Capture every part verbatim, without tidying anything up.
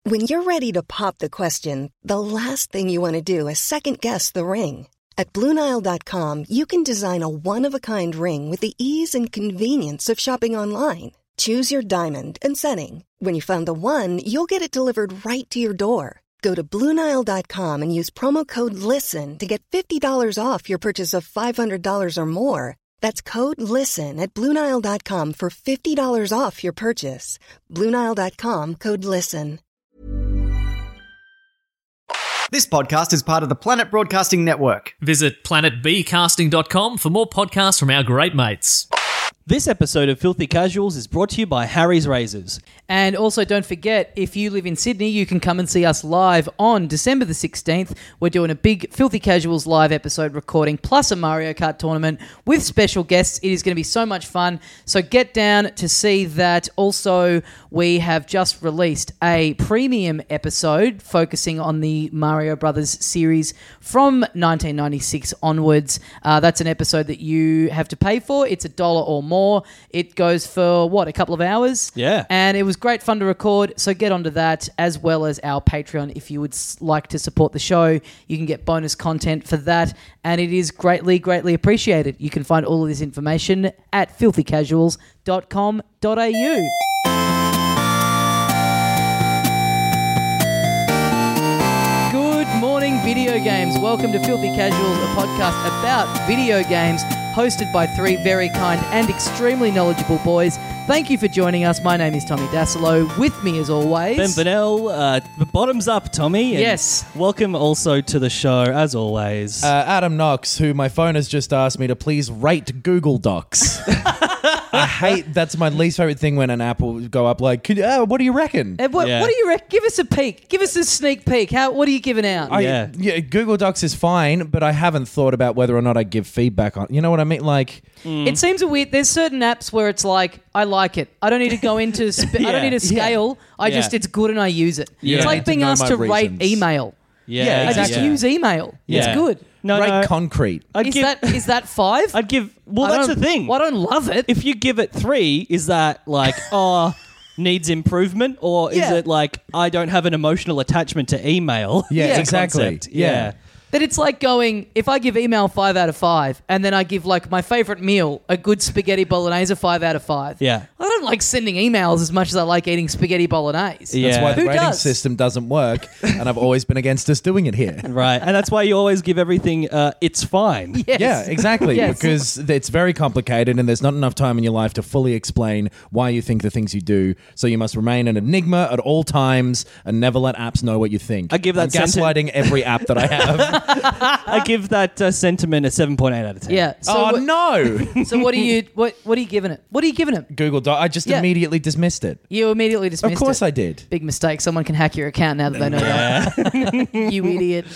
When you're ready to pop the question, the last thing you want to do is second-guess the ring. At Blue Nile dot com, you can design a one-of-a-kind ring with the ease and convenience of shopping online. Choose your diamond and setting. When you find the one, you'll get it delivered right to your door. Go to Blue Nile dot com and use promo code LISTEN to get fifty dollars off your purchase of five hundred dollars or more. That's code LISTEN at Blue Nile dot com for fifty dollars off your purchase. Blue Nile dot com, code LISTEN. This podcast is part of the Planet Broadcasting Network. Visit planet b casting dot com for more podcasts from our great mates. This episode of Filthy Casuals is brought to you by Harry's Razors. And also don't forget, if you live in Sydney, you can come and see us live on December the sixteenth. We're doing a big Filthy Casuals live episode recording plus a Mario Kart tournament with special guests. It is going to be so much fun. So get down to see that. Also, we have just released a premium episode focusing on the Mario Brothers series from nineteen ninety-six onwards. Uh, that's an episode that you have to pay for. It's a dollar or more. More. It goes for, what, a couple of hours? Yeah. And it was great fun to record, so get onto that, as well as our Patreon. If you would s- like to support the show, you can get bonus content for that, and it is greatly, greatly appreciated. You can find all of this information at filthy casuals dot com dot a u. Good morning, video games. Welcome to Filthy Casuals, a podcast about video games, hosted by three very kind and extremely knowledgeable boys. Thank you for joining us. My name is Tommy Dasilo. With me, as always, Ben Bonnell, uh, bottoms up, Tommy. And yes. Welcome also to the show, as always. Uh, Adam Knox, who my phone has just asked me to please rate Google Docs. I hate, that's my least favorite thing when an app will go up like, Could, uh, what do you reckon? Uh, what, Yeah. what do you reckon? Give us a peek. Give us a sneak peek. How? What are you giving out? I, Yeah. yeah, Google Docs is fine, but I haven't thought about whether or not I give feedback on. You know what I mean? Like, It seems a weird. There's certain apps where it's like, I like it. I don't need to go into. Sp- I Yeah. don't need to scale. I Yeah. just it's good and I use it. Yeah. It's I like need to being know asked my to rate reasons. email. yeah, I just Yeah. use email. Yeah. It's good. No, rate no. concrete. I'd Is give, that is that five? I'd give, well, I that's the don't- thing. Well, I don't love it. If you give it three, is that like, oh, needs improvement? Or is Yeah. it like, I don't have an emotional attachment to email? Yeah, Yeah. exactly. Concept. Yeah. Yeah. But it's like going, if I give email five out of five, and then I give like my favorite meal, a good spaghetti bolognese, a five out of five. Yeah. I don't like sending emails as much as I like eating spaghetti bolognese. Yeah. That's why the Who rating does? system doesn't work, and I've always been against us doing it here. Right. And that's why you always give everything, uh, it's fine. Yes. Yeah, exactly. Yes. Because it's very complicated and there's not enough time in your life to fully explain why you think the things you do. So you must remain an enigma at all times and never let apps know what you think. I give that I'm sentence- gaslighting every app that I have. I give that uh, sentiment a seven point eight out of ten. Yeah. So oh what, no! So what are you what what are you giving it? What are you giving it? Google Doc. I just Yeah. immediately dismissed it. You immediately dismissed Of course it. I did. Big mistake. Someone can hack your account now that they know that. You idiot.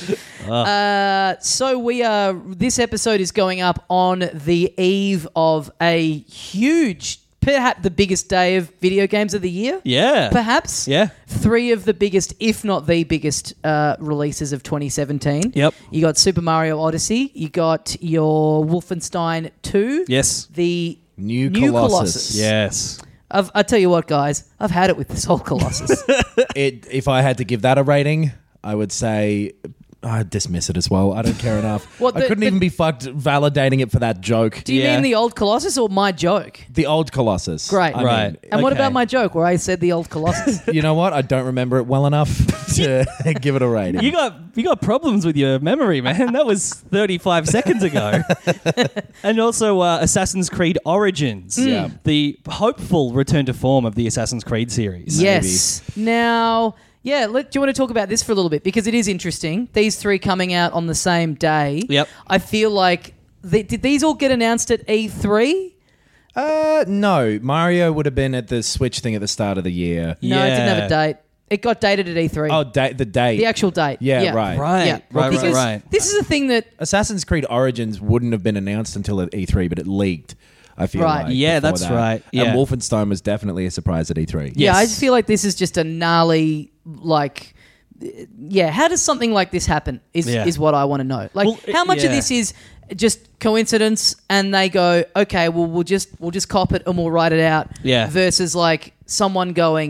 Uh, so we are. This episode is going up on the eve of a huge, perhaps the biggest day of video games of the year. Yeah. Perhaps. Yeah. Three of the biggest, if not the biggest, uh, releases of twenty seventeen. Yep. You got Super Mario Odyssey. You got your Wolfenstein two. Yes. The New New Colossus. Colossus. Yes. I've, I tell you what, guys, I've had it with this whole Colossus. It. If I had to give that a rating, I would say I'd dismiss it as well. I don't care enough. What, I the- couldn't the- even be fucked validating it for that joke. Do you Yeah. mean the old Colossus or my joke? The old Colossus. Great. I Right. mean, And what okay. about my joke where I said the old Colossus? You know what? I don't remember it well enough to give it a rating. You got you got problems with your memory, man. That was thirty-five seconds ago. And also uh, Assassin's Creed Origins. Yeah. The hopeful return to form of the Assassin's Creed series. Yes. Now, yeah, let, do you want to talk about this for a little bit? Because it is interesting. These three coming out on the same day. Yep. I feel like, they, did these all get announced at E three? Uh, no. Mario would have been at the Switch thing at the start of the year. No, it didn't have Yeah. a date. It got dated at E three. Oh, da- the date. the actual date. Yeah, yeah. right. Right. Yeah. Right, right, Because right. this is a thing that Assassin's Creed Origins wouldn't have been announced until at E three, but it leaked. I feel Right. like. Yeah, before that's that. right. Yeah. And Wolfenstein was definitely a surprise at E three. Yeah, I Yes. just feel like this is just a gnarly, like, yeah. How does something like this happen? Is Yeah. is what I want to know. Like, Well, how much of yeah. this is just coincidence, and they go, okay, well, we'll just we'll just cop it and we'll write it out. Yeah. Versus like someone going,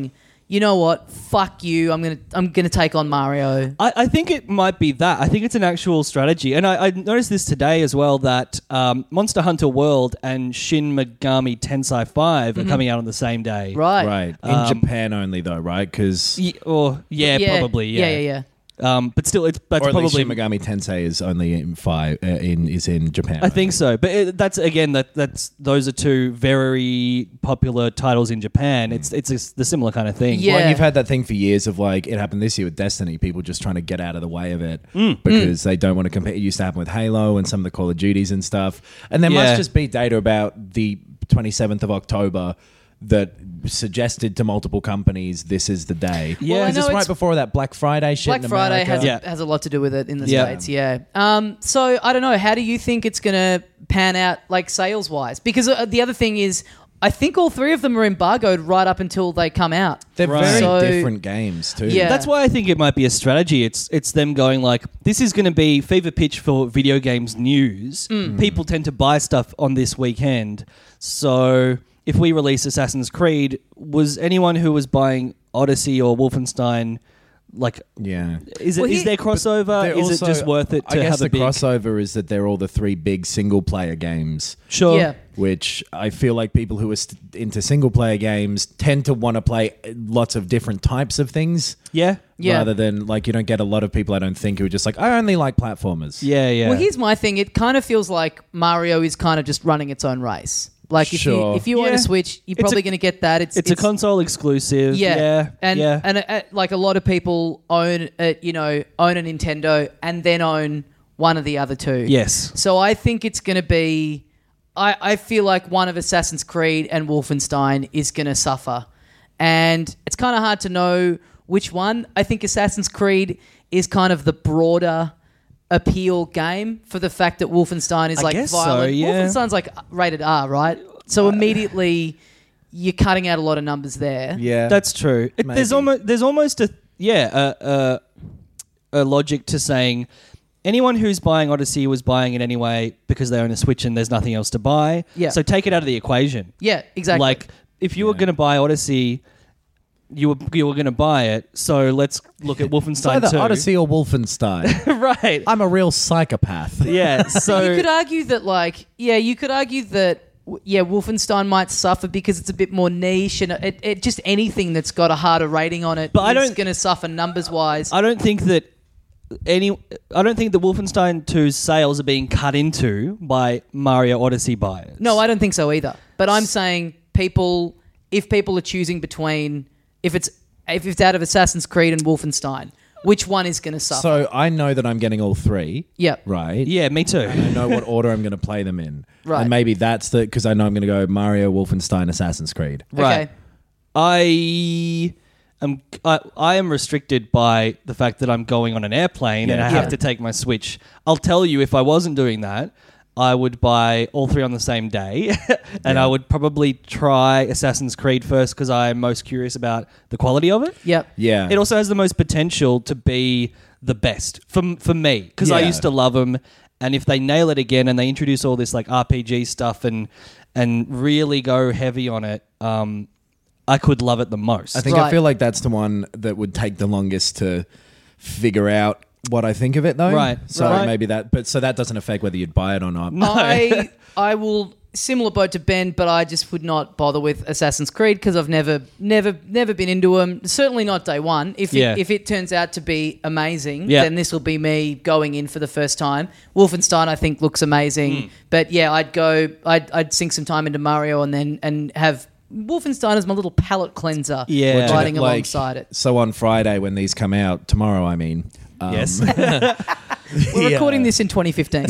you know what, fuck you, I'm gonna I'm gonna take on Mario. I, I think it might be that. I think it's an actual strategy. And I, I noticed this today as well, that um, Monster Hunter World and Shin Megami Tensei five are coming out on the same day. Right. Right. In Um, Japan only, though, right? Because Ye- or, yeah, probably, yeah. Yeah, yeah, yeah. Um, but still, it's that's or at least probably Shin Megami Tensei is only in five. Uh, in is in Japan. I think so, but it, that's again that that's those are two very popular titles in Japan. It's it's a, the similar kind of thing. Yeah. Well, and you've had that thing for years of like it happened this year with Destiny. People just trying to get out of the way of it Mm. because they don't want to compare. It used to happen with Halo and some of the Call of Duties and stuff. And there Yeah. must just be data about the twenty-seventh of October that suggested to multiple companies this is the day. Yeah. Well, I is this know right it's- before that Black Friday shit? Black in Friday America? has Yeah. a, has a lot to do with it in the Yeah. States, yeah. Um, so I don't know. How do you think it's going to pan out, like sales wise? Because uh, the other thing is, I think all three of them are embargoed right up until they come out. They're Right. very So- different games too. Yeah. That's why I think it might be a strategy. It's it's them going like, this is going to be fever pitch for video games news. Mm. People tend to buy stuff on this weekend. So if we release Assassin's Creed, was anyone who was buying Odyssey or Wolfenstein like, Yeah. is it Well, is he- there crossover? They're Is also- it just worth it to I guess have the a big crossover is that they're all the three big single player games. Sure. Yeah. Which I feel like people who are st- into single player games tend to want to play lots of different types of things. Yeah. Yeah. Rather than like you don't get a lot of people I don't think who are just like I only like platformers. Yeah, yeah. Well, here's my thing. It kind of feels like Mario is kind of just running its own race. Like if you Sure. if you own Yeah. a Switch, you're It's probably a- going to get that. It's it's, a console exclusive. Yeah, Yeah. and yeah. and uh, like a lot of people own, uh, you know, own a Nintendo and then own one of the other two. Yes. So I think it's going to be. I I feel like one of Assassin's Creed and Wolfenstein is going to suffer, and it's kind of hard to know which one. I think Assassin's Creed is kind of the broader appeal game for the fact that Wolfenstein is I like guess so, violent. yeah. Wolfenstein's like rated R, right? So immediately you're cutting out a lot of numbers there. Yeah. That's true. It, there's Maybe. almost there's almost a yeah a, a a logic to saying anyone who's buying Odyssey was buying it anyway because they own a Switch and there's nothing else to buy. Yeah. So take it out of the equation. Yeah, exactly. Like if you were going to buy Odyssey, you were you were going to buy it. So let's look at It's Wolfenstein either two. Odyssey or Wolfenstein. right? I'm a real psychopath. yeah. So you could argue that, like, yeah, you could argue that, w- yeah, Wolfenstein might suffer because it's a bit more niche, and it, it just anything that's got a harder rating on it But I is don't- going to suffer numbers wise. I don't think that any. I don't think the Wolfenstein two's sales are being cut into by Mario Odyssey buyers. No, I don't think so either. But I'm saying people, if people are choosing between, if it's if it's out of Assassin's Creed and Wolfenstein, which one is going to suffer? So I know that I'm getting all three. yeah, Right. Yeah, me too. I know what order I'm going to play them in. Right. And maybe that's the because I know I'm going to go Mario, Wolfenstein, Assassin's Creed. Right. Okay. I am I, I am restricted by the fact that I'm going on an airplane and Yeah. I have Yeah. to take my Switch. I'll tell you, if I wasn't doing that, I would buy all three on the same day, and Yeah. I would probably try Assassin's Creed first because I'm most curious about the quality of it. Yep. Yeah. It also has the most potential to be the best for for me because I Yeah. used to love them, and if they nail it again and they introduce all this like R P G stuff and and really go heavy on it, um, I could love it the most. I think I Right. feel like that's the one that would take the longest to figure out what I think of it, though. Right. So Right. maybe that, but so that doesn't affect whether you'd buy it or not. I I will similar boat to Ben, but I just would not bother with Assassin's Creed because I've never never never been into them. Certainly not day one. If Yeah. it, if it turns out to be amazing, Yeah. then this will be me going in for the first time. Wolfenstein I think looks amazing, but yeah, I'd go I'd I'd sink some time into Mario and then and have Wolfenstein as my little palate cleanser. Yeah. Well, riding Like, alongside it. So on Friday when these come out, tomorrow I mean. Um, Yes. We're recording this in twenty fifteen.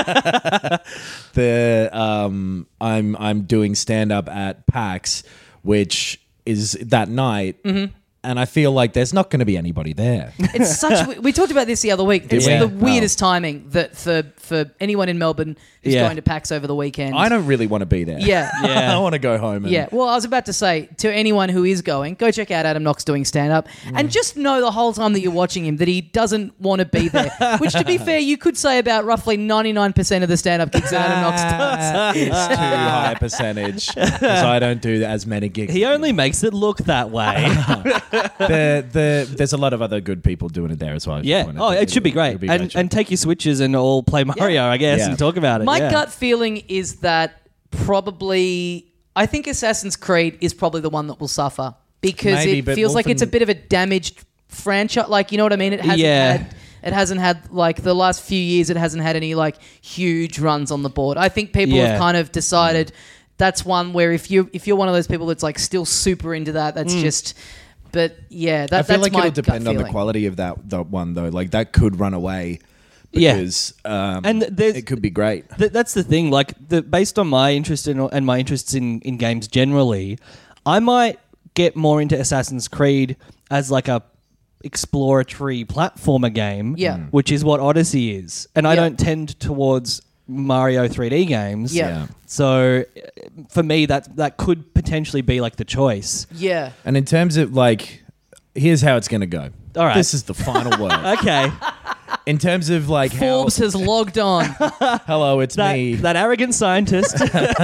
the um I'm I'm doing stand up at PAX, which is that night, Mm-hmm. and I feel like there's not going to be anybody there. It's such. We, we talked about this the other week. It's we? the Oh. weirdest timing that for for anyone in Melbourne who's Yeah. going to PAX over the weekend. I don't really want to be there. Yeah. Yeah. I want to go home. And, Yeah, well, I was about to say to anyone who is going, go check out Adam Knox doing stand up Mm. and just know the whole time that you're watching him that he doesn't want to be there. Which, to be fair, you could say about roughly ninety-nine percent of the stand up gigs that Adam Knox does. It's too high a percentage because I don't do as many gigs. He only makes it look that way. the, the, there's a lot of other good people doing it there as well. Yeah. Oh, it should be great. It'll be a And great show. and take your Switches and all play Mario, I guess, Yeah. and talk about it. My yeah. gut feeling is that probably I think Assassin's Creed is probably the one that will suffer because Maybe, it but feels like it's a Wolfen- bit of a damaged franchise. Like, you know what I mean? It hasn't Yeah. had it hasn't had like the last few years. It hasn't had any like huge runs on the board. I think people Yeah. have kind of decided that's one where if you if you're one of those people that's like still super into that, that's Mm. just. But yeah, that, I feel that's like my it'll depend gut on the feeling. quality of that, that one, though. Like, that could run away Yeah. because um, And there's- it could be great. Th- that's the thing. Like, the, based on my interest in and my interests in, in games generally, I might get more into Assassin's Creed as like a exploratory platformer game, Yeah. Mm. which is what Odyssey is. And I Yeah. don't tend towards Mario three D games. Yeah. Yeah. So uh, for me, that that could potentially be like the choice. Yeah. And in terms of, like, here's how it's going to go. All right. This is the final word. Okay, In terms of, like, Forbes has logged on. how... Hello, it's that me. that arrogant scientist.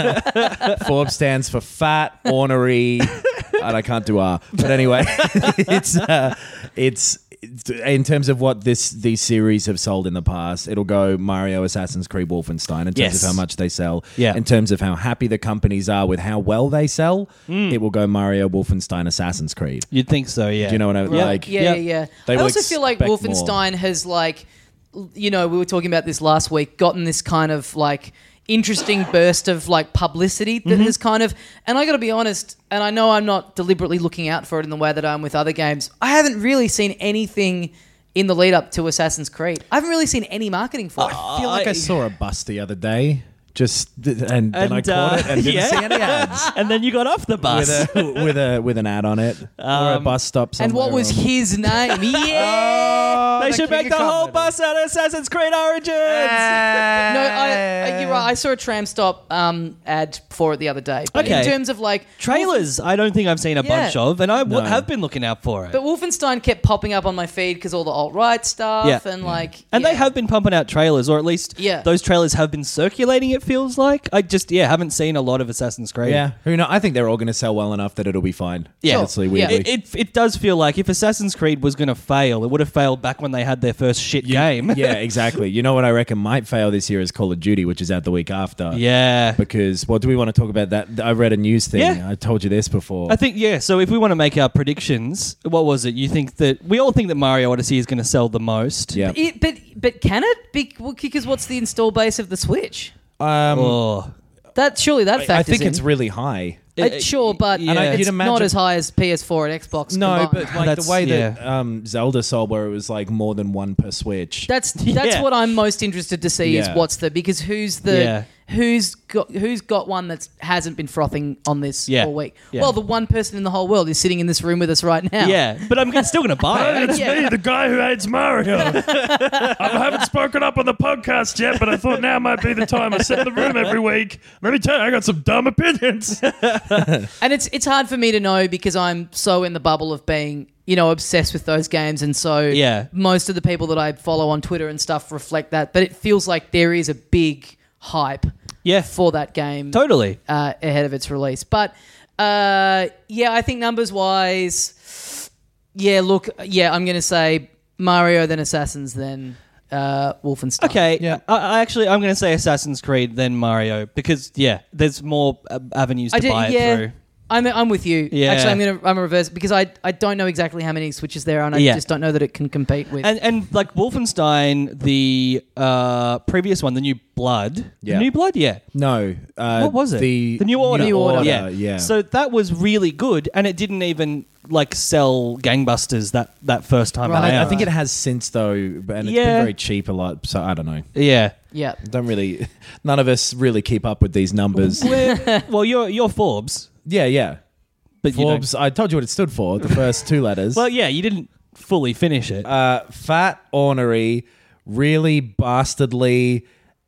Forbes stands for fat, ornery, and I can't do R. But anyway, it's uh, it's it's- in terms of what this these series have sold in the past. It'll go Mario, Assassin's Creed, Wolfenstein. In terms Yes. of how much they sell. Yeah. In terms of how happy the companies are with how well they sell, Mm. it will go Mario, Wolfenstein, Assassin's Creed. You'd think so, yeah. Do you know what I Yeah. like? Yeah, Yeah. yeah, yeah. They I will also feel like expect Wolfenstein has like, l- you know, we were talking about this last week, gotten this kind of like interesting burst of like publicity that Mm-hmm. has kind of, and I got to be honest, and I know I'm not deliberately looking out for it in the way that I am with other games. I haven't really seen anything in the lead up to Assassin's Creed. I haven't really seen any marketing for it. I feel like I, saw a bus the other day. Just and then I And, caught uh, it and didn't yeah. see any ads. And then you got off the bus. with a with a with an ad on it or a Um, bus stop somewhere. And what was or- his name? Yeah. They the should King make of the whole Comedy. bus out of Assassin's Creed Origins. No, I, I, you're right. I saw a tram stop um, ad for it the other day. But Okay. in terms of like Trailers, I don't think I've seen a Yeah. bunch of, and I w- No. have been looking out for it. But Wolfenstein kept popping up on my feed because all the alt-right stuff Yeah. and like... and yeah. they have been pumping out trailers, or at least Yeah. those trailers have been circulating, it feels like. I just, yeah, haven't seen a lot of Assassin's Creed. Yeah, who know? I think they're all going to sell well enough that it'll be fine. Yeah. honestly, Sure. Yeah. weirdly. It, it, it does feel like if Assassin's Creed was going to fail, it would have failed back when they had their first shit game. yeah, exactly. You know what I reckon might fail this year is Call of Duty, which is out the week after. Yeah. Because, well, do we want to talk about that? I read a news thing. Yeah. I told you this before. I think, yeah, so if we want to make our predictions, what was it? You think that, we all think that Mario Odyssey is going to sell the most. yeah. It, but but can it? Be, well, because what's the install base of the Switch? Um, Oh. That surely that factors I think in. it's really high. Uh, sure, but And I- it's you'd imagine- not as high as P S four and Xbox. No, combined. but like That's- the way yeah. that um, Zelda sold, where it was like more than one per Switch. That's that's Yeah. what I'm most interested to see is Yeah. what's the because who's the Yeah. who's got who's got one that hasn't been frothing on this Yeah. all week. Yeah. Well, the one person in the whole world is sitting in this room with us right now. Yeah, but I'm gonna- still going to buy it. Yeah. the guy who hates Mario. I haven't spoken up on the podcast yet, but I thought now might be the time. I sit in the room every week. Let me tell you, I got some dumb opinions. And it's it's hard for me to know because I'm so in the bubble of being, you know, obsessed with those games, and so Yeah. most of the people that I follow on Twitter and stuff reflect that. But it feels like there is a big hype Yeah. for that game Totally. uh, ahead of its release. But uh, yeah, I think numbers wise, yeah, look, yeah, I'm going to say Mario, then Assassins, then uh, Wolfenstein. Okay, Yeah. I, I actually, I'm going to say Assassin's Creed, then Mario, because, yeah, there's more uh, avenues to I did, buy it yeah. through. I'm, I'm with you. Yeah. Actually, I'm gonna I'm gonna reverse because I I don't know exactly how many Switches there are, and I Yeah. just don't know that it can compete with. And and like Wolfenstein, the uh, previous one, the New Blood. Yeah. The New Blood, yeah. no, uh, What was it? The, The New Order. New Order. Yeah, yeah. So that was really good, and it didn't even like sell gangbusters that, that first time Right. I, I around. think it has since though, and it's Yeah. been very cheap a lot. So I don't know. Yeah. yeah, Don't really. None of us really keep up with these numbers. We're- well, you're you're Forbes, yeah, yeah. but you don't- Forbes. I told you what it stood for. The first two letters. Well, yeah, you didn't fully finish it. uh, fat, ornery, really bastardly,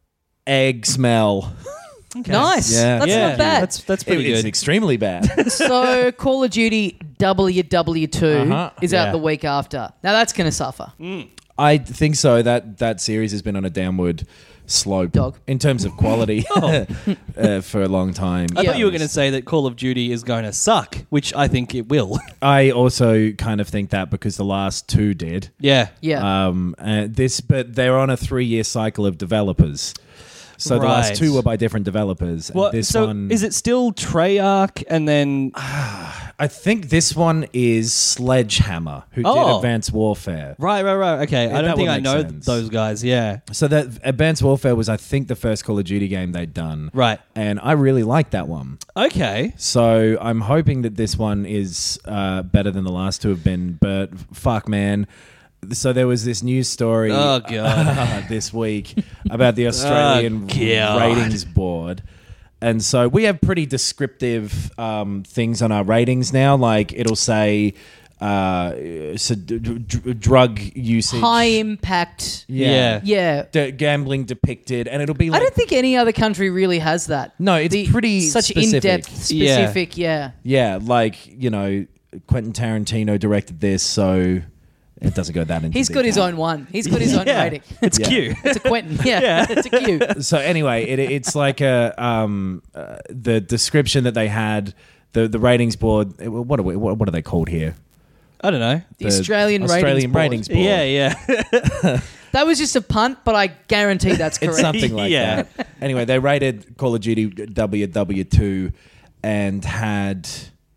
egg smell. nice. Yeah. That's yeah, not bad. That's that's It- pretty it's good. extremely bad. So Call of Duty W W two Uh-huh. is out Yeah. the week after. Now that's going to suffer. I think so. That that series has been on a downward slope Dog. in terms of quality uh, for a long time. I Yeah. thought you were going to say that Call of Duty is going to suck, which I think it will. I also kind of think that because the last two did. yeah. Yeah. Um, and this, but they're on a three-year cycle of developers. So the Right. last two were by different developers. and What, this so one, is it still Treyarch and then I think this one is Sledgehammer, who Oh. did Advanced Warfare. right, right, right? Okay, Yeah, I don't that think would I make know sense. those guys. Yeah, So that Advanced Warfare was, I think, the first Call of Duty game they'd done. right. And I really liked that one. Okay, So I'm hoping that this one is uh, better than the last two have been. But fuck, man. So there was this news story Oh, God. this week about the Australian Oh, God. ratings board. And so we have pretty descriptive um, things on our ratings now. Like it'll say uh, so d- d- d- drug usage. High impact. Yeah. Yeah. D- gambling depicted. And it'll be I like... don't think any other country really has that. No, it's pretty such specific. in-depth, Yeah. specific. Yeah. Yeah, like, you know, Quentin Tarantino directed this, so it doesn't go that into He's got his detail. own one. He's got his own yeah. rating. It's Yeah. cute. It's a Quentin. Yeah, it's a Q. So anyway, it, it's like a um, uh, the description that they had, the the ratings board. it- What are we, what, what are they called here? I don't know. The Australian, Australian ratings, ratings board. board. Yeah, yeah. That was just a punt, but I guarantee that's correct. It's something like Yeah. that. Anyway, they rated Call of Duty W W two and had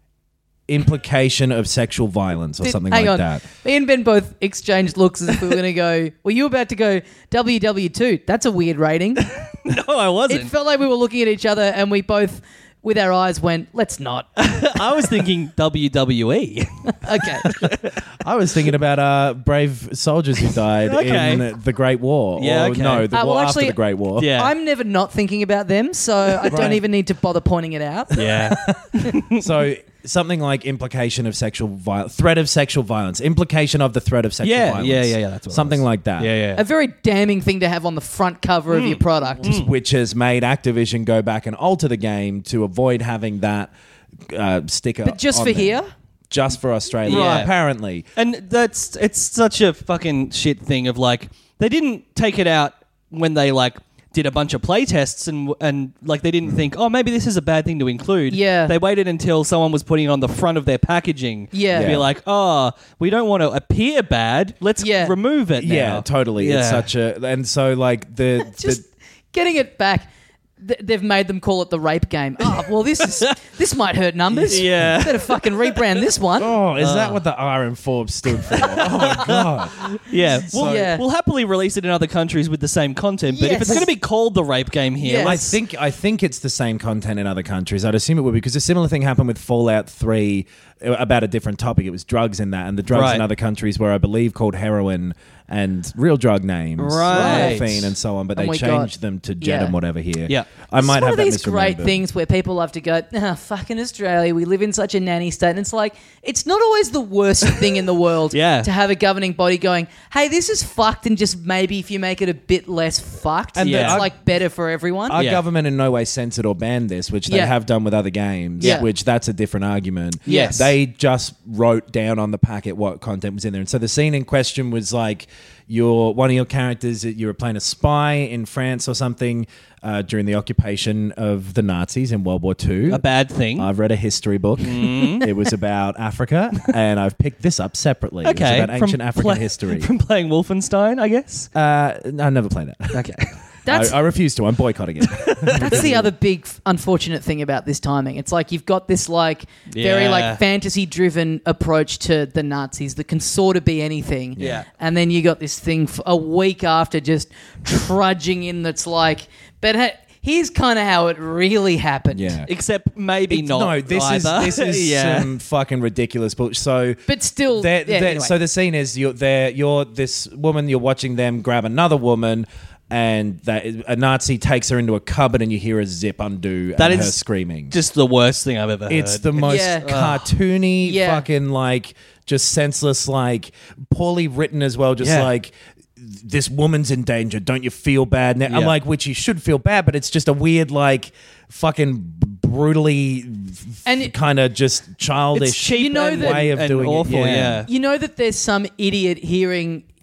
implication of sexual violence or Did- something hang like on. that. Me and Ben both exchanged looks as if we were going to go, were you about to go W W two? That's a weird rating. No, I wasn't. It felt like we were looking at each other and we both, with our eyes, went, let's not. I was thinking W W E. Okay. I was thinking about uh, brave soldiers who died Okay. in the Great War. Yeah, or okay. no, the Uh, war well, after actually, the Great War. Yeah. I'm never not thinking about them, so I don't Right. even need to bother pointing it out. Yeah. So something like implication of sexual violence, threat of sexual violence, implication of the threat of sexual Yeah, violence. yeah, yeah, yeah, that's what it something was. like that. Yeah, A very damning thing to have on the front cover of your product. Which has made Activision go back and alter the game to avoid having that uh, sticker. But just on for there. here? Just for Australia, Yeah. apparently. And that's it's such a fucking shit thing of like they didn't take it out when they like did a bunch of play tests and and like they didn't think, oh, maybe this is a bad thing to include. Yeah. They waited until someone was putting it on the front of their packaging. Yeah. To be Yeah. like, oh, we don't want to appear bad. Let's Yeah. remove it now. Yeah, totally. It's Yeah. such a and so like the, Just the getting it back. th- They've made them call it the rape game. Oh, well, this is this might hurt numbers. Yeah. Better fucking rebrand this one. oh, is that what the R in Forbes stood for? oh my god! Yeah. We'll, Yeah. we'll happily release it in other countries with the same content, but if it's Yes. going to be called the rape game here, Yes. I let's think I think it's the same content in other countries. I'd assume it would be because a similar thing happened with Fallout three uh, about a different topic. It was drugs in that, and the drugs Right. in other countries were, I believe, called heroin and real drug names, Right. morphine and so on. But Oh they my changed God. them to jet Yeah. and whatever here. Yeah. I might it's one have of that these great misremembered. things where people love to go, ah, fucking Australia, we live in such a nanny state. And it's like, it's not always the worst thing in the world Yeah. to have a governing body going, hey, this is fucked, and just maybe if you make it a bit less fucked, And it's the- our- like better for everyone. Our Yeah. government in no way censored or banned this, which they Yeah. have done with other games, Yeah. which that's a different argument. Yes. They just wrote down on the packet what content was in there. And so the scene in question was like your one of your characters, you were playing a spy in France or something uh, during the occupation of the Nazis in World War Two. a bad thing. I've read a history book. It was about Africa, and I've picked this up separately. It was okay. about ancient From African play- history. From playing Wolfenstein, I guess. Uh, no, I never played it. Okay. That's I, I refuse to. I'm boycotting it. That's the other big f- unfortunate thing about this timing. It's like you've got this like very Yeah. like fantasy driven approach to the Nazis that can sort of be anything. Yeah. And then you got this thing f- a week after just trudging in that's like, but ha- here's kind of how it really happened. Yeah. Except maybe It's- not. No, this either. is this is yeah. some fucking ridiculous bullshit. So, But still, they're, yeah, they're- anyway. so the scene is you're there. You're this woman. You're watching them grab another woman, and that a Nazi takes her into a cupboard, and you hear a zip undo. That and is her screaming. just the worst thing I've ever heard. It's the most Yeah. cartoony, Yeah. fucking like just senseless, like poorly written as well. Just Yeah. like this woman's in danger. Don't you feel bad? Now, I'm Yeah. like, which you should feel bad, but it's just a weird, like fucking brutally And it- kind of just childish It's cheap You know and, that- way of and doing awful, it. yeah. you know that there's some idiot hearing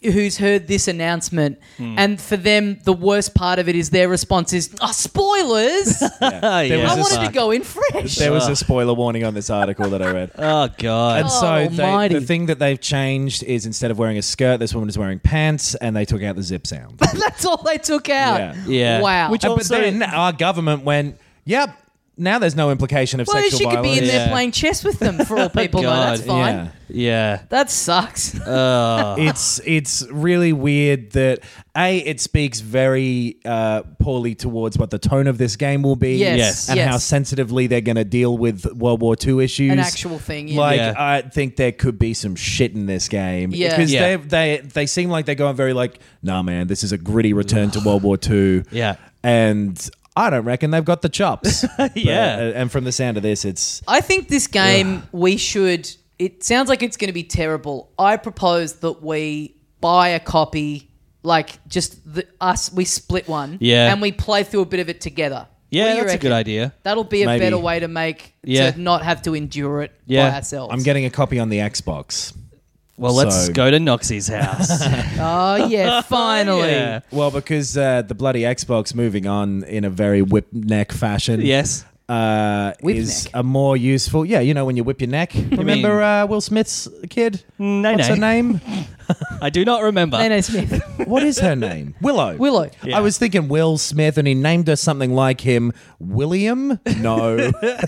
who's heard this announcement, Hmm. and for them, the worst part of it is their response is, "Oh, spoilers! Yeah. There was I a wanted suck. to go in fresh." There was a spoiler warning on this article that I read. Oh God. And so Oh, they, almighty. the thing that they've changed is instead of wearing a skirt, this woman is wearing pants, and they took out the zip sound. That's all they took out. Yeah. Yeah. Wow. Which Uh, but also- then our government went, yep, now there's no implication of well, sexual she could violence. be in there Yeah. playing chess with them for all people know. God, That's fine. Yeah. Yeah. That sucks. Uh, It's it's really weird that A, it speaks very uh, poorly towards what the tone of this game will be. Yes, Yes. And yes. how sensitively they're going to deal with World War Two issues. An actual thing. Yeah. Like, Yeah. I think there could be some shit in this game. Yeah. Because Yeah. they, they, they seem like they're going very like, nah, man, this is a gritty return to World War Two. Yeah. And I don't reckon they've got the chops. But, Yeah. uh, and from the sound of this, it's... I think this game we should. It sounds like it's going to be terrible. I propose that we buy a copy, like just the, us. We split one, Yeah. and we play through a bit of it together. yeah, What do you that's a reckon? good idea. That'll be a Maybe. better way to make Yeah. to not have to endure it Yeah. by ourselves. I'm getting a copy on the Xbox. Well, let's So- go to Noxie's house. Oh yeah, finally. Yeah. Well, because uh, the bloody Xbox moving on in a very whip neck fashion. Yes. Uh, Whip is neck. a more useful. Yeah, you know when you whip your neck. Remember uh, Will Smith's kid? No, What's no. her name? I do not remember. Nene Smith. What is her name? Willow. Willow. Yeah. I was thinking Will Smith, and he named her something like him. William? No.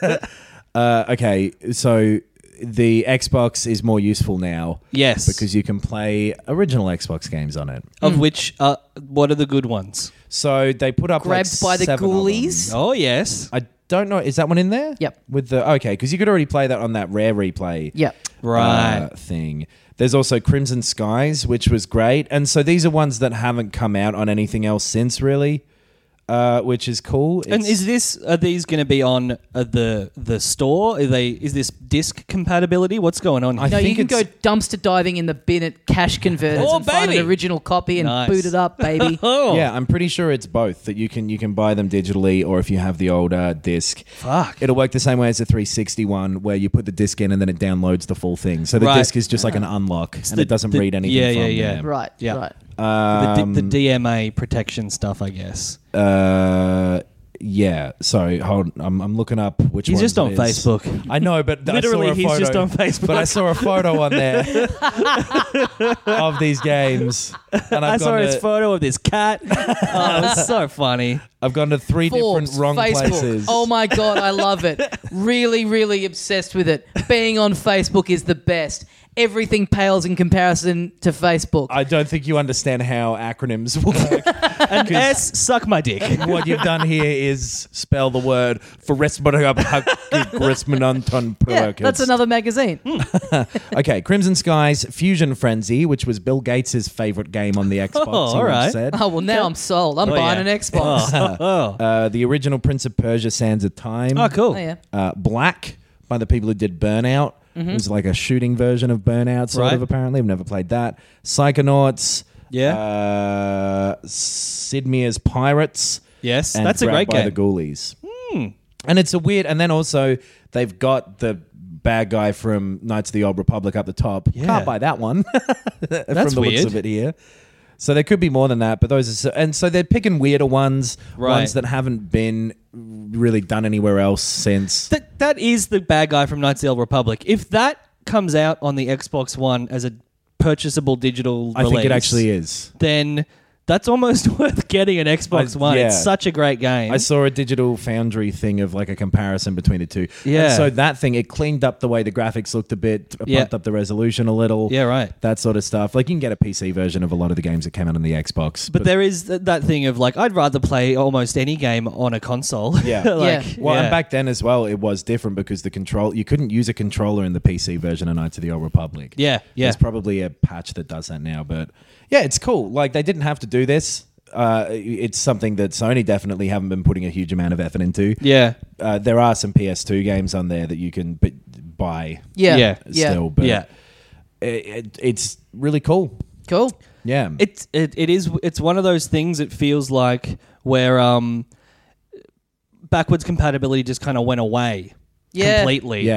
uh, okay, so the Xbox is more useful now. Yes. Because you can play original Xbox games on it. Of which, uh, what are the good ones? So they put up like Grabbed by the seven of them. ghoulies. Oh, yes. I don't know. Is that one in there? Yep. With the okay, because you could already play that on that rare replay. Yep. Right. uh, thing. There's also Crimson Skies, which was great, and so these are ones that haven't come out on anything else since, really, uh, which is cool. And It's- is this are these going to be on uh, the the store? Are they is this disc compatibility? What's going on? I No, you think can go it's- dumpster diving in the bin at Cash Converters Oh, and find baby. an original copy and Nice. boot it up, baby. oh Yeah, I'm pretty sure it's both. That you can you can buy them digitally, or if you have the old uh, disc, Fuck. it'll work the same way as the three sixty one, where you put the disc in and then it downloads the full thing. So the Right. disc is just like an unlock, and the- it doesn't the- read anything. yeah, from yeah, yeah. there. Right. Yeah. Right. the, Um, D- the D M A protection stuff, I guess. Uh, yeah. So hold. I'm, I'm looking up which. He's ones just on it is. Facebook. I know, but Literally, I saw a he's photo, just on Facebook. But I saw a photo on there of these games, and I've I saw gone his to, photo of this cat. Oh, it was so funny. I've gone to three Forbes, different wrong Facebook. places. Oh my god, I love it. Really, really obsessed with it. Being on Facebook is the best. Everything pales in comparison to Facebook. I don't think you understand how acronyms work. And S, suck my dick. What you've done here is spell the word for yeah, that's another magazine. Okay, Crimson Skies, Fusion Frenzy, which was Bill Gates' favorite game on the Xbox. Oh, he all once right. said. Oh well, now I'm sold. I'm Oh, buying yeah. an Xbox. Oh, Uh, the original Prince of Persia: Sands of Time. oh cool. Oh, yeah. Uh, Black by the people who did Burnout. It was like a shooting version of Burnout, sort Right. of, apparently. I've never played that. Psychonauts. Yeah. Uh, Sid Meier's Pirates. Yes, And that's a Grabbed great by game. the Ghoulies. And it's a weird... And then also, they've got the bad guy from Knights of the Old Republic up the top. Yeah. Can't buy that one. That's from the weird. looks of it here. So there could be more than that, but those are so, and so they're picking weirder ones, Right. ones that haven't been really done anywhere else since. That that is the bad guy from Knights of the Old Republic. If that comes out on the Xbox One as a purchasable digital I release, think it actually is. then that's almost worth getting an Xbox I- One. yeah. It's such a great game. I saw a Digital Foundry thing of like a comparison between the two. Yeah. And so that thing, it cleaned up the way the graphics looked a bit, Yeah. pumped up the resolution a little. Yeah, right. That sort of stuff. Like you can get a P C version of a lot of the games that came out on the Xbox. but there is th- that thing of like, I'd rather play almost any game on a console. Yeah. like, Yeah. Well, yeah. and back then as well, it was different because the control you couldn't use a controller in the P C version of Knights of the Old Republic. Yeah, yeah. There's probably a patch that does that now, but yeah, it's cool. Like they didn't have to do this. Uh, it's something that Sony definitely haven't been putting a huge amount of effort into. Yeah. Uh, there are some P S two games on there that you can b- buy Yeah. Yeah. Yeah. still, but Yeah. it, it, it's really cool. Cool. Yeah. It's it, it is it's one of those things it feels like where um backwards compatibility just kind of went away Yeah. completely. yeah.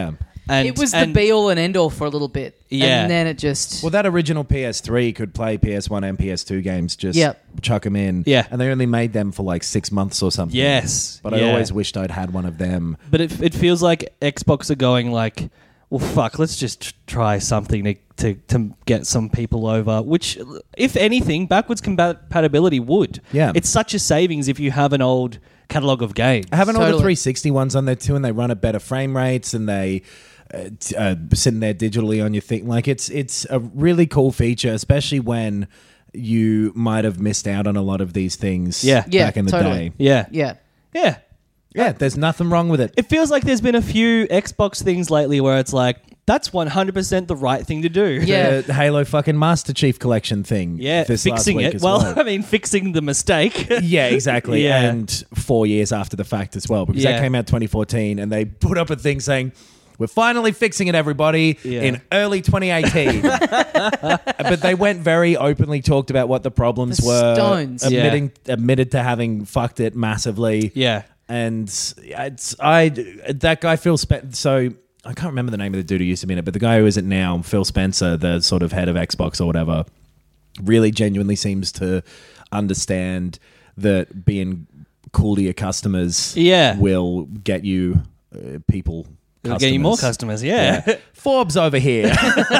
And it was and, the be all and end all for a little bit. Yeah. And then it just. Well, that original P S three could play P S one and P S two games. Just Yep. chuck them in. Yeah. And they only made them for like six months or something. Yes. But I Yeah. always wished I'd had one of them. But it it feels like Xbox are going like, well, fuck, let's just tr- try something to, to to get some people over. Which, if anything, backwards compatibility would. Yeah. It's such a savings if you have an old catalog of games. Having all the Totally. three sixty ones on there too, and they run at better frame rates, and they uh, t- uh, sitting there digitally on your thing. Like it's it's a really cool feature, especially when you might have missed out on a lot of these things. Yeah. Yeah, back in the totally. day. Yeah. Yeah. Yeah. Yeah, there's nothing wrong with it. It feels like there's been a few Xbox things lately where it's like, that's one hundred percent the right thing to do. Yeah. The Halo fucking Master Chief Collection thing. Yeah, this last fixing week it. as Well, well. I mean, fixing the mistake. Yeah, exactly. Yeah. And four years after the fact as well, because Yeah. that came out twenty fourteen, and they put up a thing saying, "We're finally fixing it, everybody," Yeah. in early twenty eighteen. But they went very openly, talked about what the problems The were, stones. admitting admitted to having fucked it massively. Yeah. And it's I that guy Phil Spencer. So I can't remember the name of the dude who used to be in it, but the guy who is it now, Phil Spencer, the sort of head of Xbox or whatever, really genuinely seems to understand that being cool to your customers, Yeah. will get you uh, people. It'll get you more customers, yeah. Forbes over here.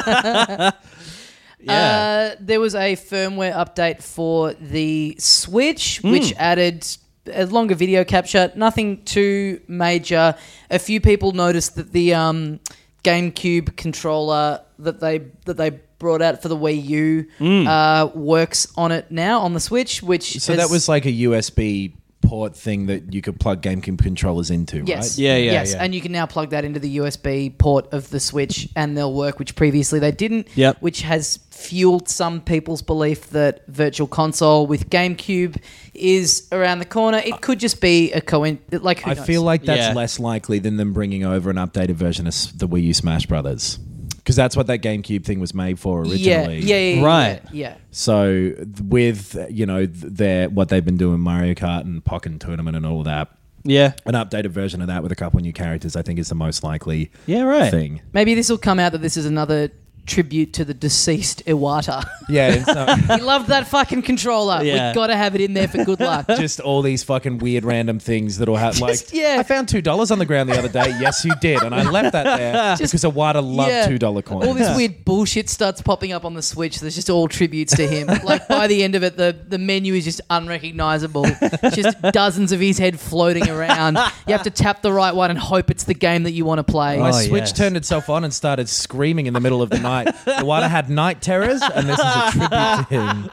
Uh, there was a firmware update for the Switch, Hmm. which added a longer video capture. Nothing too major. A few people noticed that the um, GameCube controller that they that they brought out for the Wii U Hmm. uh, works on it now on the Switch, which So has- that was like a U S B port thing that you could plug GameCube controllers into, Yes. right? Yeah, yeah, yes. yeah. And you can now plug that into the U S B port of the Switch and they'll work, which previously they didn't. Yep. Which has fueled some people's belief that Virtual Console with GameCube is around the corner. It could just be a coincidence. Like, who I knows? feel like that's Yeah. less likely than them bringing over an updated version of s- the Wii U Smash Brothers. Because that's what that GameCube thing was made for Yeah, originally. yeah, yeah, yeah, Right. Yeah. yeah. So th- with, you know, th- their what they've been doing, Mario Kart and Pokken Tournament and all that, Yeah. an updated version of that with a couple of new characters, I think is the most likely Yeah, right. thing. Maybe this will come out that this is another tribute to the deceased Iwata. Yeah, it's not- He loved that fucking controller. Yeah. We've got to have it in there for good luck. just all these fucking weird random things that'll have like yeah. I found two dollars on the ground the other day. Yes, you did, and I left that there because Iwata loved Yeah. two dollar coins. All this weird bullshit starts popping up on the Switch. There's just all tributes to him. Like by the end of it, the, the menu is just unrecognizable. It's just dozens of his head floating around. You have to tap the right one and hope it's the game that you want to play. My Oh, Switch yes. turned itself on and started screaming in the middle of the night. Iwata had night terrors, and this is a tribute to him.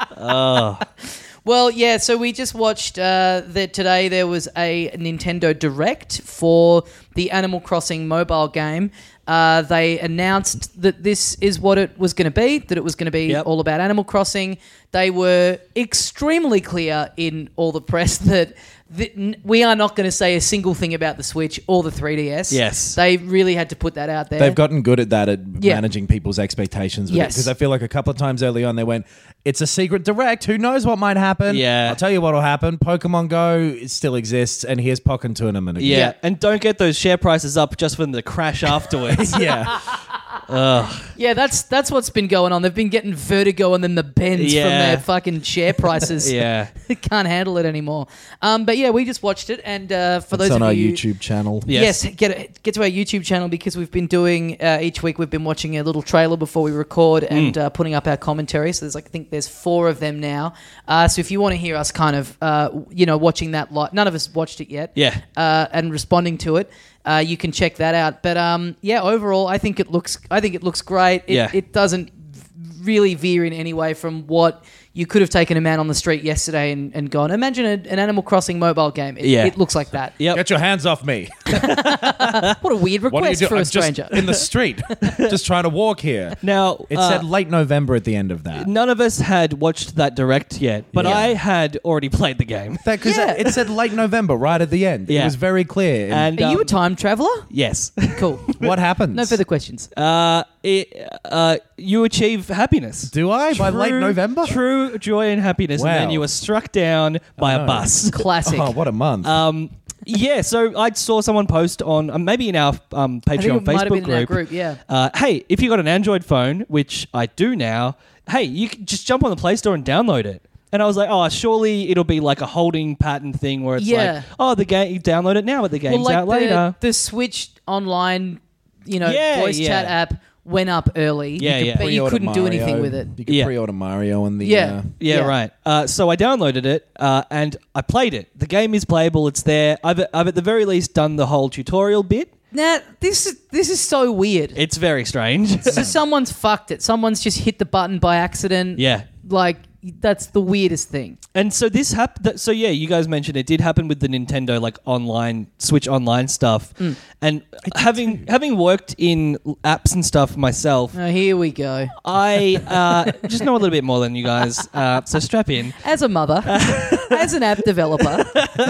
Well, yeah, so we just watched uh, that today there was a Nintendo Direct for the Animal Crossing mobile game. Uh, they announced that this is what it was going to be, that it was going to be Yep. all about Animal Crossing. They were extremely clear in all the press that th- n- we are not going to say a single thing about the Switch or the three D S. Yes. They really had to put that out there. They've gotten good at that, at Yeah. managing people's expectations with it. Yes. Because I feel like a couple of times early on they went, it's a secret direct. Who knows what might happen? Yeah. I'll tell you what will happen. Pokemon Go still exists, and here's Pokken Tournament again. Yeah. Yeah. And don't get those share prices up just for them to crash afterwards. Yeah. Yeah, that's that's what's been going on. They've been getting vertigo and then the bends from Yeah. their fucking share prices. Yeah. They can't handle it anymore. Um, but yeah, we just watched it, and uh, for It's those on of our you, YouTube channel. Yes. yes, get get to our YouTube channel because we've been doing uh, each week. We've been watching a little trailer before we record and Mm. uh, putting up our commentary. So there's like I think there's four of them now. Uh, so if you want to hear us kind of uh, you know watching that live, none of us watched it yet. Yeah. Uh, and responding to it. Uh, you can check that out. But um, yeah, overall, I think it looks. I think it looks great. It, Yeah. it doesn't really veer in any way from what you could have taken a man on the street yesterday and, and gone. Imagine a, an Animal Crossing mobile game. It, Yeah. it looks like that. Yep. Get your hands off me. What a weird What are you request doing? for a I'm stranger. just in the street, just trying to walk here. Now, It uh, said late November at the end of that. none of us had watched that direct yet, but Yeah. I had already played the game. Because Yeah. it said late November right at the end. It Yeah. was very clear. And Are you a um, time traveler? Yes. Cool. what happens? No further questions. Uh, it, uh, you achieve happiness. Do I by late True- November? True joy and happiness, and then Wow. you were struck down by Oh, no. a bus. Classic. Oh, what a month! Um, Yeah, so I saw someone post on uh, maybe in our um, I think Patreon it might have Facebook been in our group. group, yeah. Uh, hey, if you got an Android phone, which I do now, hey, you can just jump on the Play Store and download it. And I was like, oh, surely it'll be like a holding pattern thing where it's Yeah. like, oh, the game, you download it now, but the game's Well, like out the, later. the Switch online, you know, Yeah, voice yeah. chat app went up early. Yeah, yeah. But you Pre-order couldn't do anything Mario. with it. You could Yeah. pre-order Mario on the. Yeah. Uh, Yeah, Yeah. right. Uh, so I downloaded it uh, and I played it. The game is playable. It's there. I've, I've at the very least done the whole tutorial bit. Now, this is this is so weird. It's very strange. So someone's fucked it. Someone's just hit the button by accident. Yeah. Like, that's the weirdest thing. And so this happened. So yeah, you guys mentioned it did happen with the Nintendo like online Switch online stuff. And having having worked in apps and stuff myself, Oh, here we go. I uh, just know a little bit more than you guys. Uh, so strap in. As a mother, as an app developer,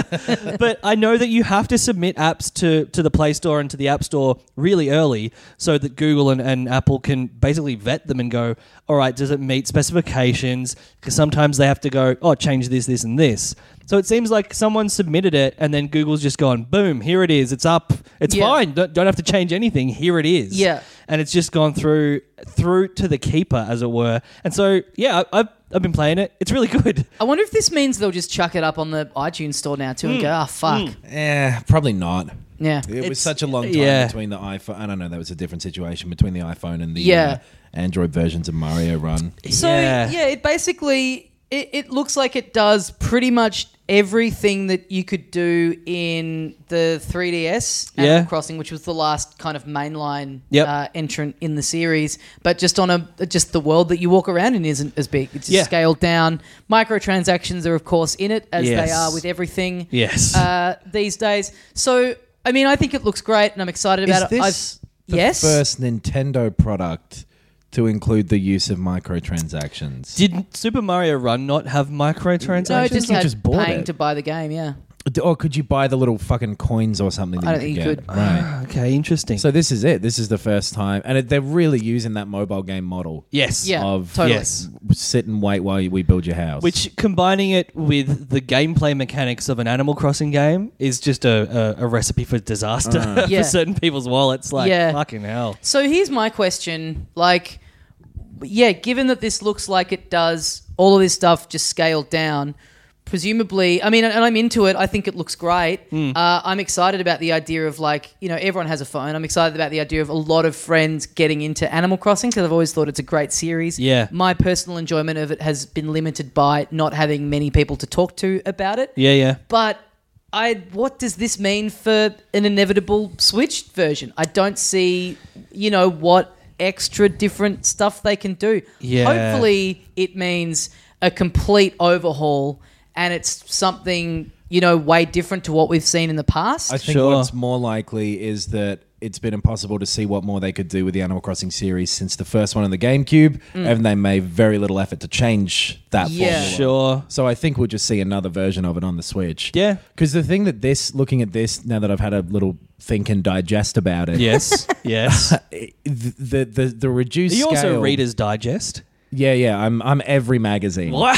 But I know that you have to submit apps to, to the Play Store and to the App Store really early so that Google and, and Apple can basically vet them and go, all right, does it meet specifications? Because sometimes they have to go, oh, change this, this, and this. So it seems like someone submitted it and then Google's just gone, boom, here it is. It's up. It's Yeah. fine. Don't, don't have to change anything. Here it is. Yeah. And it's just gone through through to the keeper, as it were. And so, yeah, I, I've, I've been playing it. It's really good. I wonder if this means they'll just chuck it up on the iTunes store now too and go, ah, fuck. eh, probably not. Yeah. It was It's- such a long time yeah. between the iPhone. I don't know. That was a different situation between the iPhone and the Yeah. uh, Android versions of Mario Run. So, Yeah. yeah, it basically, it, it looks like it does pretty much everything that you could do in the three D S Animal Yeah. Crossing, which was the last kind of mainline Yep. uh, entrant in the series, but just on a just the world that you walk around in isn't as big. It's Yeah. scaled down. Microtransactions are, of course, in it, as Yes. they are with everything Yes. uh, these days. So, I mean, I think it looks great, and I'm excited Is about it. this I've, the yes, first Nintendo product to include the use of microtransactions? Did Super Mario Run not have microtransactions? no, it just I had just bought paying it. to buy the game. Yeah, D- Or could you buy the little fucking coins or something that I don't you think could you get? could. Right. Okay, interesting. So this is it. This is the first time. And it, they're really using that mobile game model yes. Yeah. of totally. Yes. sit and wait while we build your house. Which, combining it with the gameplay mechanics of an Animal Crossing game, is just a, a, a recipe for disaster for Yeah. certain people's wallets. Like, Yeah. fucking hell. So here's my question. Like, yeah, given that this looks like it does all of this stuff just scaled down, presumably, I mean, and I'm into it. I think it looks great. Hmm. Uh, I'm excited about the idea of, like, you know, everyone has a phone. I'm excited about the idea of a lot of friends getting into Animal Crossing because I've always thought it's a great series. Yeah. My personal enjoyment of it has been limited by not having many people to talk to about it. Yeah, yeah. But I, what does this mean for an inevitable Switch version? I don't see, you know, what extra different stuff they can do. Yeah. Hopefully it means a complete overhaul and it's something, you know, way different to what we've seen in the past. I think Sure. what's more likely is that it's been impossible to see what more they could do with the Animal Crossing series since the first one on the GameCube, and they made very little effort to change that Mm. Yeah. formula. Sure. So I think we'll just see another version of it on the Switch. Yeah. Because the thing that this, looking at this, now that I've had a little think and digest about it, Yes. yes. Are it- the, the the the reduced you also scale. Reader's Digest? Yeah, yeah. I'm I'm every magazine. Wow.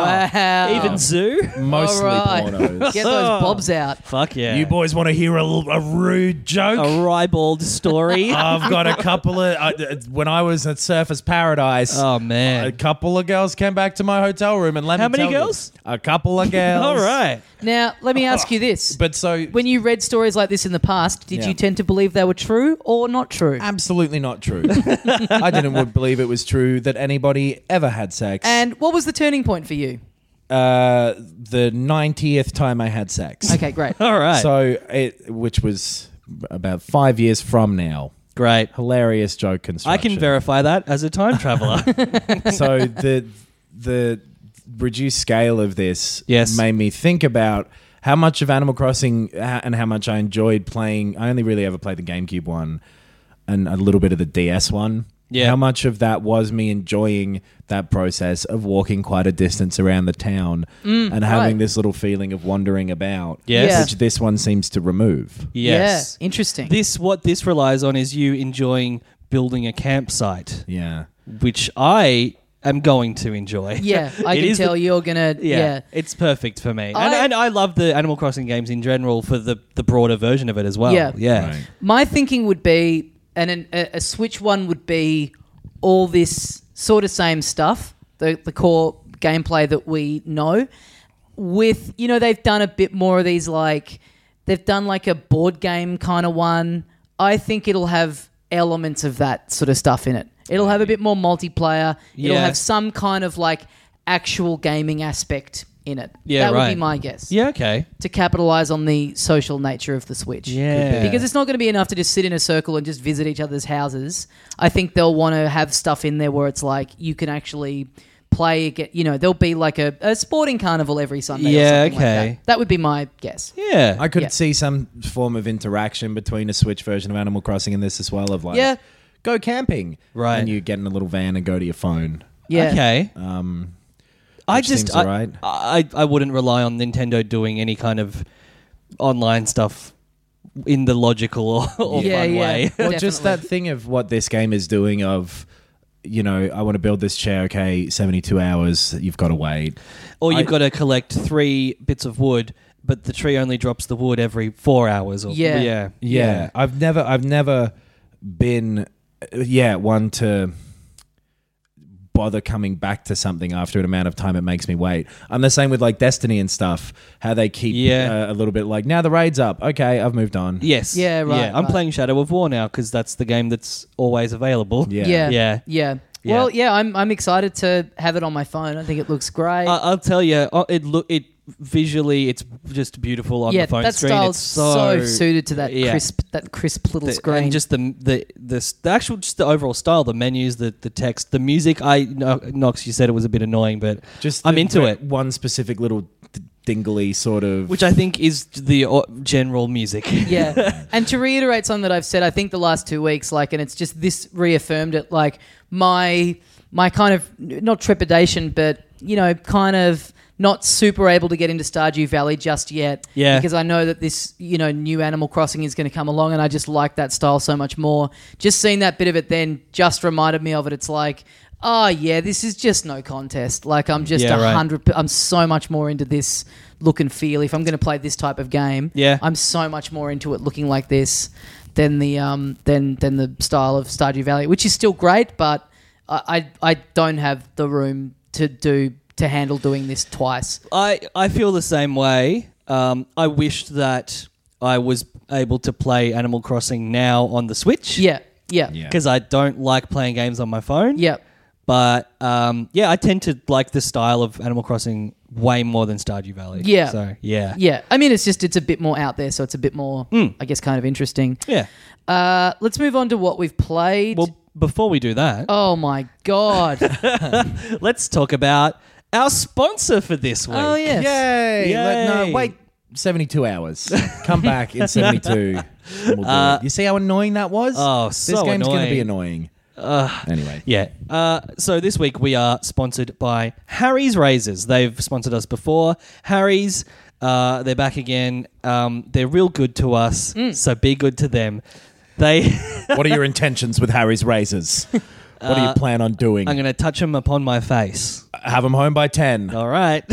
Wow. Even Zoo? Mostly All right. pornos. Get those bobs out. Fuck yeah. You boys want to hear a, a rude joke? A ribald story. I've got a couple of. Uh, when I was at Surfers Paradise, Oh, man. a couple of girls came back to my hotel room and let How me many tell you, girls? a couple of girls. All right. Now, let me ask you this. But so When you read stories like this in the past, did Yeah. you tend to believe they were true or not true? Absolutely not true. I didn't would believe it was true that anybody ever had sex. And what was the turning point for you? uh, the ninetieth time I had sex. Okay, great. All right. So it, which was about five years from now. Great. Hilarious joke I construction. can verify that as a time traveler. So the the reduced scale of this Yes. made me think about how much of Animal Crossing ha- and how much I enjoyed playing. I only really ever played the GameCube one and a little bit of the D S one. Yeah. How much of that was me enjoying that process of walking quite a distance around the town and having right. this little feeling of wandering about, Yes. Yeah. which this one seems to remove. Yes. Yeah, interesting. This what this relies on is you enjoying building a campsite, Yeah. which I am going to enjoy. Yeah, I It can is tell the- you're gonna. Yeah, Yeah, it's perfect for me. I- and, and I love the Animal Crossing games in general for the, the broader version of it as well. Yeah. Yeah. Right. my thinking would be, and an, a, a Switch one would be all this sort of same stuff, the the core gameplay that we know. With, you know, they've done a bit more of these, like they've done like a board game kind of one. I think it'll have elements of that sort of stuff in it. It'll have a bit more multiplayer. It'll Yeah. have some kind of like actual gaming aspect in it. Yeah, that would right. be my guess. Yeah, okay. To capitalize on the social nature of the Switch. Yeah. Because it's not going to be enough to just sit in a circle and just visit each other's houses. I think they'll want to have stuff in there where it's like you can actually play, get, you know, there'll be like a, a sporting carnival every Sunday. Yeah, or something like okay. that. That would be my guess. Yeah. I could Yeah. see some form of interaction between a Switch version of Animal Crossing and this as well. Of like, Yeah. go camping, Right. And you get in a little van and go to your phone. Yeah. Okay. Um, I which just seems I, alright. I I wouldn't rely on Nintendo doing any kind of online stuff in the logical or, or Yeah, fun yeah. way. Well, just that Definitely. thing of what this game is doing of, you know, I want to build this chair, okay, seventy-two hours, you've got to wait. Or you've I- got to collect three bits of wood, but the tree only drops the wood every four hours. Or, Yeah. yeah, Yeah, I've never, I've never been, uh, yeah, one to bother coming back to something after an amount of time it makes me wait. I'm the same with like Destiny and stuff, how they keep Yeah. uh, a little bit like, now the raid's up, okay, I've moved on. Yes. Yeah, right, Yeah, I'm right. playing Shadow of War now because that's the game that's always available. Yeah. Yeah. Yeah. Yeah. Yeah. Well, yeah, I'm I'm excited to have it on my phone. I think it looks great. I, I'll tell you, uh, it look it visually, it's just beautiful on yeah, the phone that screen. style's It's so, so, suited to that yeah. crisp that crisp little the- screen. and just the the the, s- the actual just the overall style, the menus, the the text, the music. I no, Knox, you said it was a bit annoying, but Just I'm the- into the it. One specific little d- dingly sort of. Which I think is the uh, general music. Yeah. And to reiterate something that I've said, I think the last two weeks, like, and it's just this reaffirmed it, like, my my kind of, not trepidation, but, you know, kind of not super able to get into Stardew Valley just yet. Yeah. Because I know that this, you know, new Animal Crossing is going to come along, and I just like that style so much more. Just seeing that bit of it then just reminded me of it. It's like, oh, yeah, this is just no contest. Like, I'm just Yeah, a right. hundred, I'm so much more into this look and feel. If I'm going to play this type of game, Yeah. I'm so much more into it looking like this than the um than than the style of Stardew Valley, which is still great, but I I, I don't have the room to do to handle doing this twice. I, I feel the same way. Um, I wished that I was able to play Animal Crossing now on the Switch. Yeah, yeah, Yeah. Because I don't like playing games on my phone. yeah. But um, yeah, I tend to like the style of Animal Crossing way more than Stardew Valley. Yeah. So yeah. Yeah, I mean, it's just it's a bit more out there, so it's a bit more, I guess, kind of interesting. Yeah. Uh, let's move on to what we've played. Well, before we do that, oh my god! let's talk about our sponsor for this week. Oh yes. Yay! Yay. Let- no, wait seventy-two hours. Come back in seventy-two. and we'll do Uh, it. You see how annoying that was? Oh, This so game's going to be annoying. annoying. anyway. Yeah. Uh, so this week we are sponsored by Harry's Razors. They've sponsored us before. Harry's, uh, they're back again. Um, they're real good to us, so be good to them. They, What are your intentions with Harry's razors? What do you plan on doing? I'm going to touch them upon my face. Have them home by ten. All right.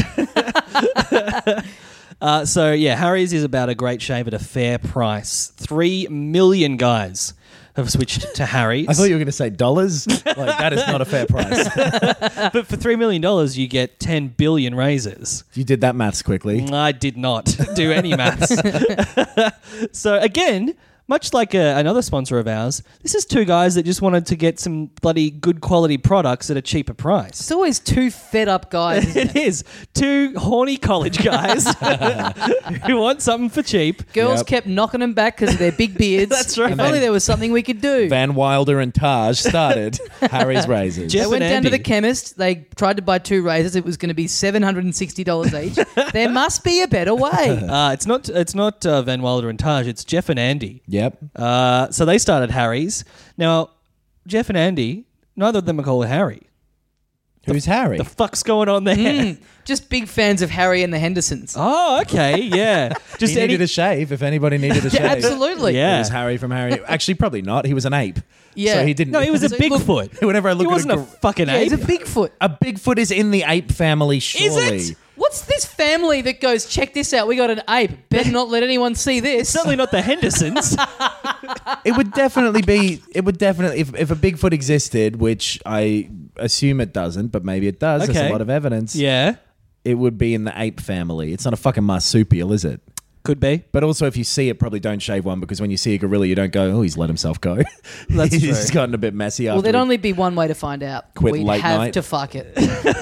uh, so yeah, Harry's is about a great shave at a fair price. Three million guys have switched to Harry's. I thought you were going to say dollars. Like, that is not a fair price. but for three million dollars, you get ten billion razors. You did that maths quickly. I did not do any maths. So again, much like a, another sponsor of ours, this is two guys that just wanted to get some bloody good quality products at a cheaper price. It's always two fed up guys. Isn't It is two horny college guys who want something for cheap. Girls Yep. kept knocking them back because of their big beards. That's right. If only there was something we could do. Van Wilder and Taj started Harry's razors. Jeff They went and down to Andy. the chemist. They tried to buy two razors. It was going to be seven hundred sixty dollars each. There must be a better way. Uh, it's not. It's not uh, Van Wilder and Taj. It's Jeff and Andy. Yep. Uh, so they started Harry's. Now, Jeff and Andy, neither of them are called Harry. Who's Harry? The fuck's going on there? Just big fans of Harry and the Hendersons. Oh, okay, yeah. Just he any- needed a shave. If anybody needed a shave, Absolutely. Yeah. it was Harry from Harry. Actually, probably not. He was an ape. Yeah. So he didn't. No, he was a So look- Bigfoot. Whenever I look He at wasn't a gor- fucking Yeah, ape. he's a Bigfoot. a Bigfoot is in the ape family. Surely. Is it? What's this family that goes, check this out, we got an ape. Better not let anyone see this. Certainly not the Hendersons. It would definitely be. It would definitely if if a Bigfoot existed, which I assume it doesn't, but maybe it does. There's Okay. a lot of evidence. Yeah, It would be in the ape family. It's not a fucking marsupial, is it? could be. But also, if you see it, probably don't shave one because when you see a gorilla, you don't go, "Oh, he's let himself go." That's he's true. gotten a bit messy. Well, after there'd he- only be one way to find out. Quit We'd late have night. to fuck it.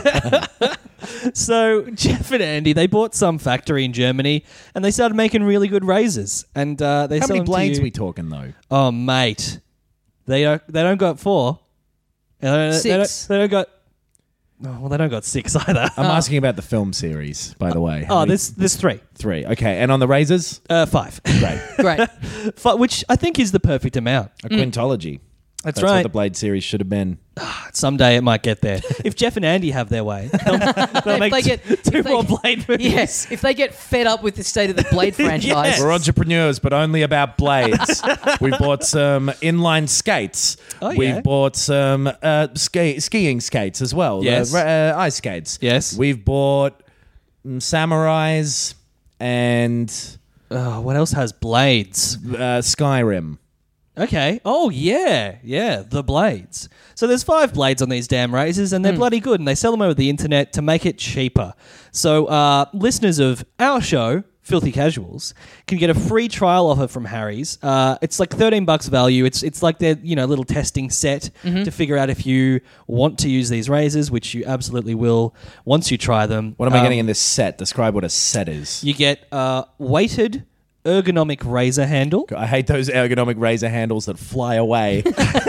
So Jeff and Andy, they bought some factory in Germany, and they started making really good razors. And uh, they How sell many them to blades you- we talking though? Oh, mate, they don't. They don't got four. They don't, They Six. don't, they don't got. Oh, well, they don't got six either. I'm asking about the film series, by the way. How Oh, many- there's there's three, three. Okay, and on the razors, uh, five, great. Great. Fi- which I think is the perfect amount. A quintology. That's, That's right. what the Blade series should have been. Someday it might get there. If Jeff and Andy have their way, they'll, they'll make they get- two if they more get- Blade movies. Yes, if they get fed up with the state of the Blade franchise. Yes. We're entrepreneurs, but only about blades. We bought some inline skates. Oh, we yeah. bought some uh, ski- skiing skates as well. Yes. Uh, ra- uh, ice skates. Yes. We've bought mm, samurais and Oh, what else has blades? uh, Skyrim. Okay. Oh, yeah. Yeah, the blades. So there's five blades on these damn razors, and they're bloody good, and they sell them over the internet to make it cheaper. So uh, listeners of our show, Filthy Casuals, can get a free trial offer from Harry's. Uh, it's like thirteen bucks value. It's it's like their you know little testing set to figure out if you want to use these razors, which you absolutely will once you try them. What am I Um, getting in this set? Describe what a set is. You get uh, weighted ergonomic razor handle. I hate those ergonomic razor handles that fly away.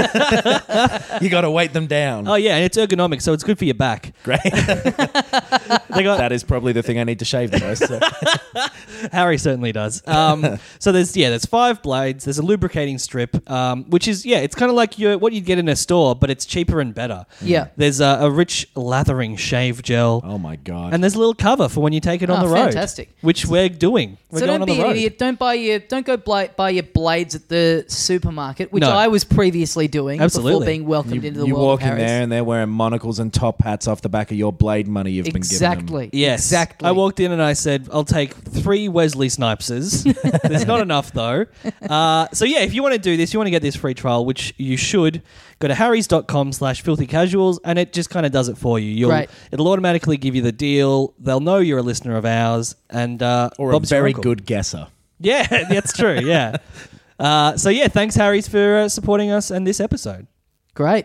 You got to weight them down. Oh yeah, and it's ergonomic, so it's good for your back. Great. They got That is probably the thing I need to shave the most. So. Harry certainly does. Um, so there's yeah, there's five blades. There's a lubricating strip, um, which is yeah, it's kind of like your what you'd get in a store, but it's cheaper and better. Yeah. There's a, a rich lathering shave gel, Oh my god. and there's a little cover for when you take it on Oh, the road. fantastic. Which we're doing. We're So going don't on be the an road. idiot. Don't buy your don't go bla- buy your blades at the supermarket, which No. I was previously doing Absolutely. before being welcomed you into the you world walk of in Harry's. there and they're wearing monocles and top hats off the back of your blade money you've been given them. Exactly. Yes, Exactly. I walked in and I said, "I'll take three Wesley Snipeses." There's not enough though. Uh, so yeah, if you want to do this, you want to get this free trial, which you should. Go to harrys.com slash filthy casuals, and it just kind of does it for you. You'll, Right. It'll automatically give you the deal. They'll know you're a listener of ours, and uh, Or Bob's a your very uncle. good guesser. Yeah, that's true. Yeah. Uh, so yeah, thanks Harry's for uh, supporting us and this episode. Great.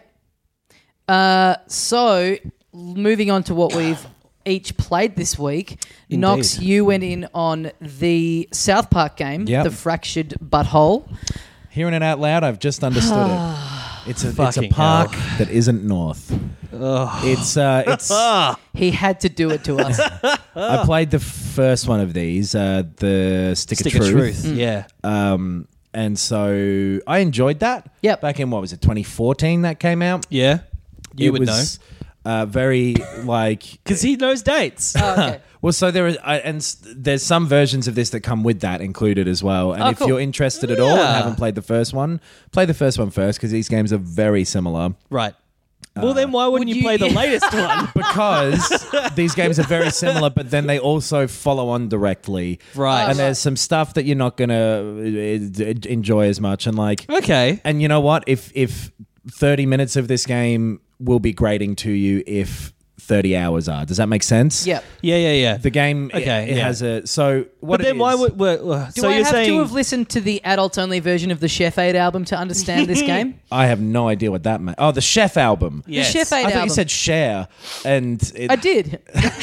Uh, so, moving on to what we've each played this week. Indeed. Knox, you went in on the South Park game, Yep. The Fractured Butthole. Hearing it out loud, I've just understood it. It's a, it's a Fucking park hell. that isn't north. It's uh, it's. He had to do it to us. I played the first one of these, uh, the Stick, Stick of of Truth. truth. Yeah. Um, and so I enjoyed that. Yep. Back in what was it, twenty fourteen that came out. Yeah. You it would was, Uh, very like Because he knows dates. Oh, okay. well, so there is, uh, and s- there's some versions of this that come with that included as well. And Oh, if cool. you're interested at all and Yeah. haven't played the first one, play the first one first because these games are very similar. Right. Well, then why wouldn't would you, you- play the latest one? Because these games are very similar, but then they also follow on directly. Right. And there's some stuff that you're not going to enjoy as much. And like, Okay. and you know what? If if thirty minutes of this game will be grating to you if thirty hours are. Does that make sense? Yep. Yeah, yeah, yeah. The game, it- Okay, it, yeah. has a, so what but then it why is- would... Well, uh, Do so I you're have saying... to have listened to the adult-only version of the Chef Aid album to understand this game? I have no idea what that meant. Oh, the Chef album. Yes. The Chef Aid I thought album. you said share, and it, I did.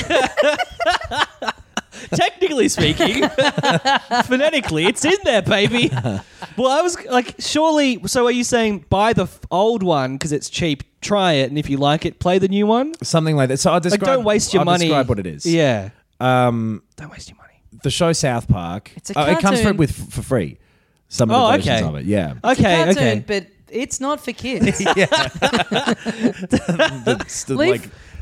Technically speaking, phonetically, it's in there, baby. Well, I was like, surely... So are you saying buy the f- old one because it's cheap, try it, and if you like it, play the new one? something like that. So I'll Like, describe. don't waste your I'll money. Describe what it is. Yeah. Um, Don't waste your money. the show South Park. It's a oh, it comes for cartoon. with for free. Some of the Oh, versions okay. of it. Yeah. Okay, Cartoon, okay. but it's not for kids. That's the, Leave- like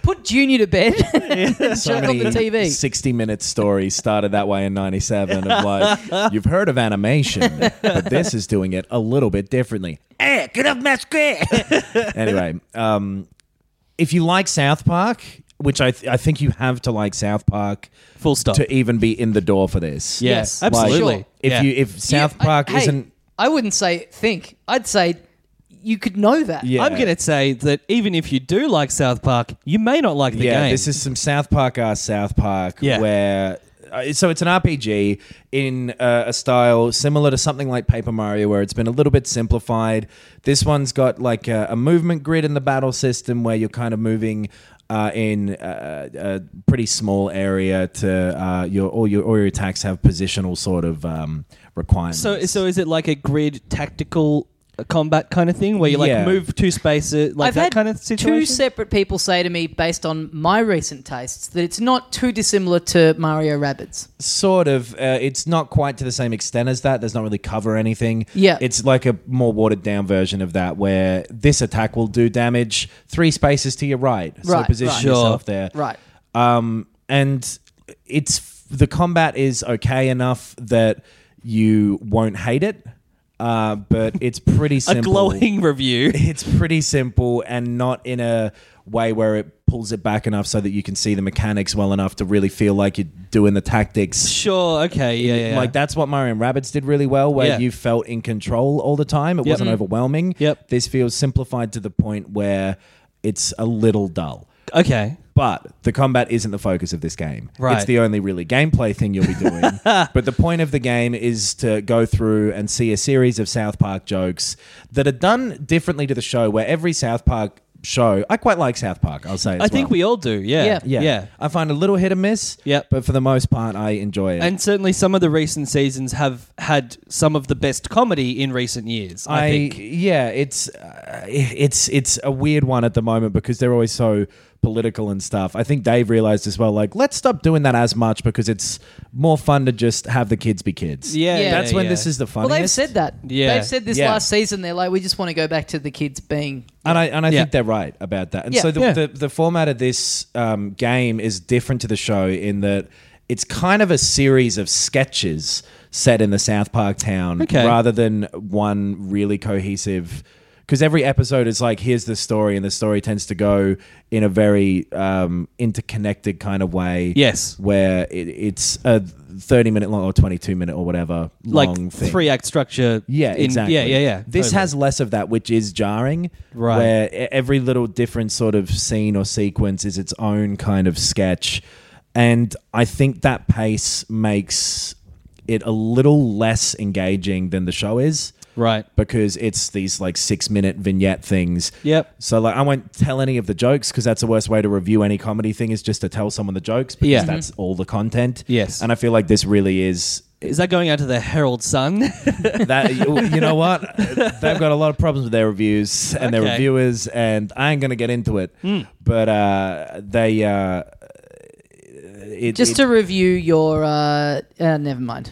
put Junior to bed and So chuck on the many T V. sixty-minute stories started that way in ninety-seven of like, you've heard of animation, but this is doing it a little bit differently. Eh, get off my screen. Anyway, um, if you like South Park, which I, th- I think you have to like South Park Full stop. to even be in the door for this. Yeah, Yes. absolutely. Sure. If Yeah. you if South You- I- Park hey, isn't... I wouldn't say think. I'd say you could know that. Yeah. I'm going to say that even if you do like South Park, you may not like the yeah, game. this is some South Park are South Park Yeah. where uh, so it's an R P G in uh, a style similar to something like Paper Mario where it's been a little bit simplified. This one's got like a, a movement grid in the battle system where you're kind of moving uh, in a, a pretty small area to uh, your all your all your attacks have positional sort of um, requirements. So, so is it like a grid tactical combat kind of thing where you like Yeah. move two spaces, like I've that had kind of situation? two separate people say to me, based on my recent tastes, that it's not too dissimilar to Mario Rabbids. Sort of. Uh, it's not quite to the same extent as that. Does not really cover anything. Yeah. It's like a more watered down version of that where this attack will do damage three spaces to your right. So Right, position right. yourself there. Right. Um, and it's the combat is okay enough that you won't hate it. Uh, but it's pretty a simple. glowing review. It's pretty simple and not in a way where it pulls it back enough so that you can see the mechanics well enough to really feel like you're doing the tactics. Sure, okay, yeah, yeah. Like that's what Mario and Rabbids did really well, where Yeah. you felt in control all the time. It Yep. wasn't overwhelming. Yep. This feels simplified to the point where it's a little dull. okay. But the combat isn't the focus of this game. Right. It's the only really gameplay thing you'll be doing. But the point of the game is to go through and see a series of South Park jokes that are done differently to the show, where every South Park show... I quite like South Park, I'll say as I think well. we all do, yeah. Yeah. Yeah. yeah. I find a little hit and miss, Yep. but for the most part, I enjoy it. And certainly some of the recent seasons have had some of the best comedy in recent years, I, I, think. yeah, it's uh, it's it's a weird one at the moment because they're always so political and stuff. I think Dave realized as well, like, let's stop doing that as much because it's more fun to just have the kids be kids. Yeah, Yeah. That's when yeah. this is the Well, funniest. they've said that. Yeah. They've said this Yeah. last season. They're like, we just want to go back to the kids being. And I and I Yeah. think they're right about that. And Yeah. so the, Yeah. the the format of this um, game is different to the show in that it's kind of a series of sketches set in the South Park town Okay. rather than one really cohesive. Because every episode is like, here's the story, and the story tends to go in a very um, interconnected kind of way. Yes. Where it, it's a thirty minute long or twenty-two minute or whatever Like long thing. three act structure. Yeah, in- exactly. Yeah, yeah, yeah. This totally. has less of that, which is jarring. Right. Where e- every little different sort of scene or sequence is its own kind of sketch. And I think that pace makes it a little less engaging than the show is. Right. Because it's these like six minute vignette things. Yep. So like I won't tell any of the jokes because that's the worst way to review any comedy thing is just to tell someone the jokes because Yeah. that's all the content. Yes. And I feel like this really is Is that going out to the Herald Sun? that you, you know what they've got a lot of problems with their reviews and their Okay. reviewers and I ain't gonna get into it but uh they uh it, Just it- to review your. Uh, uh, never mind.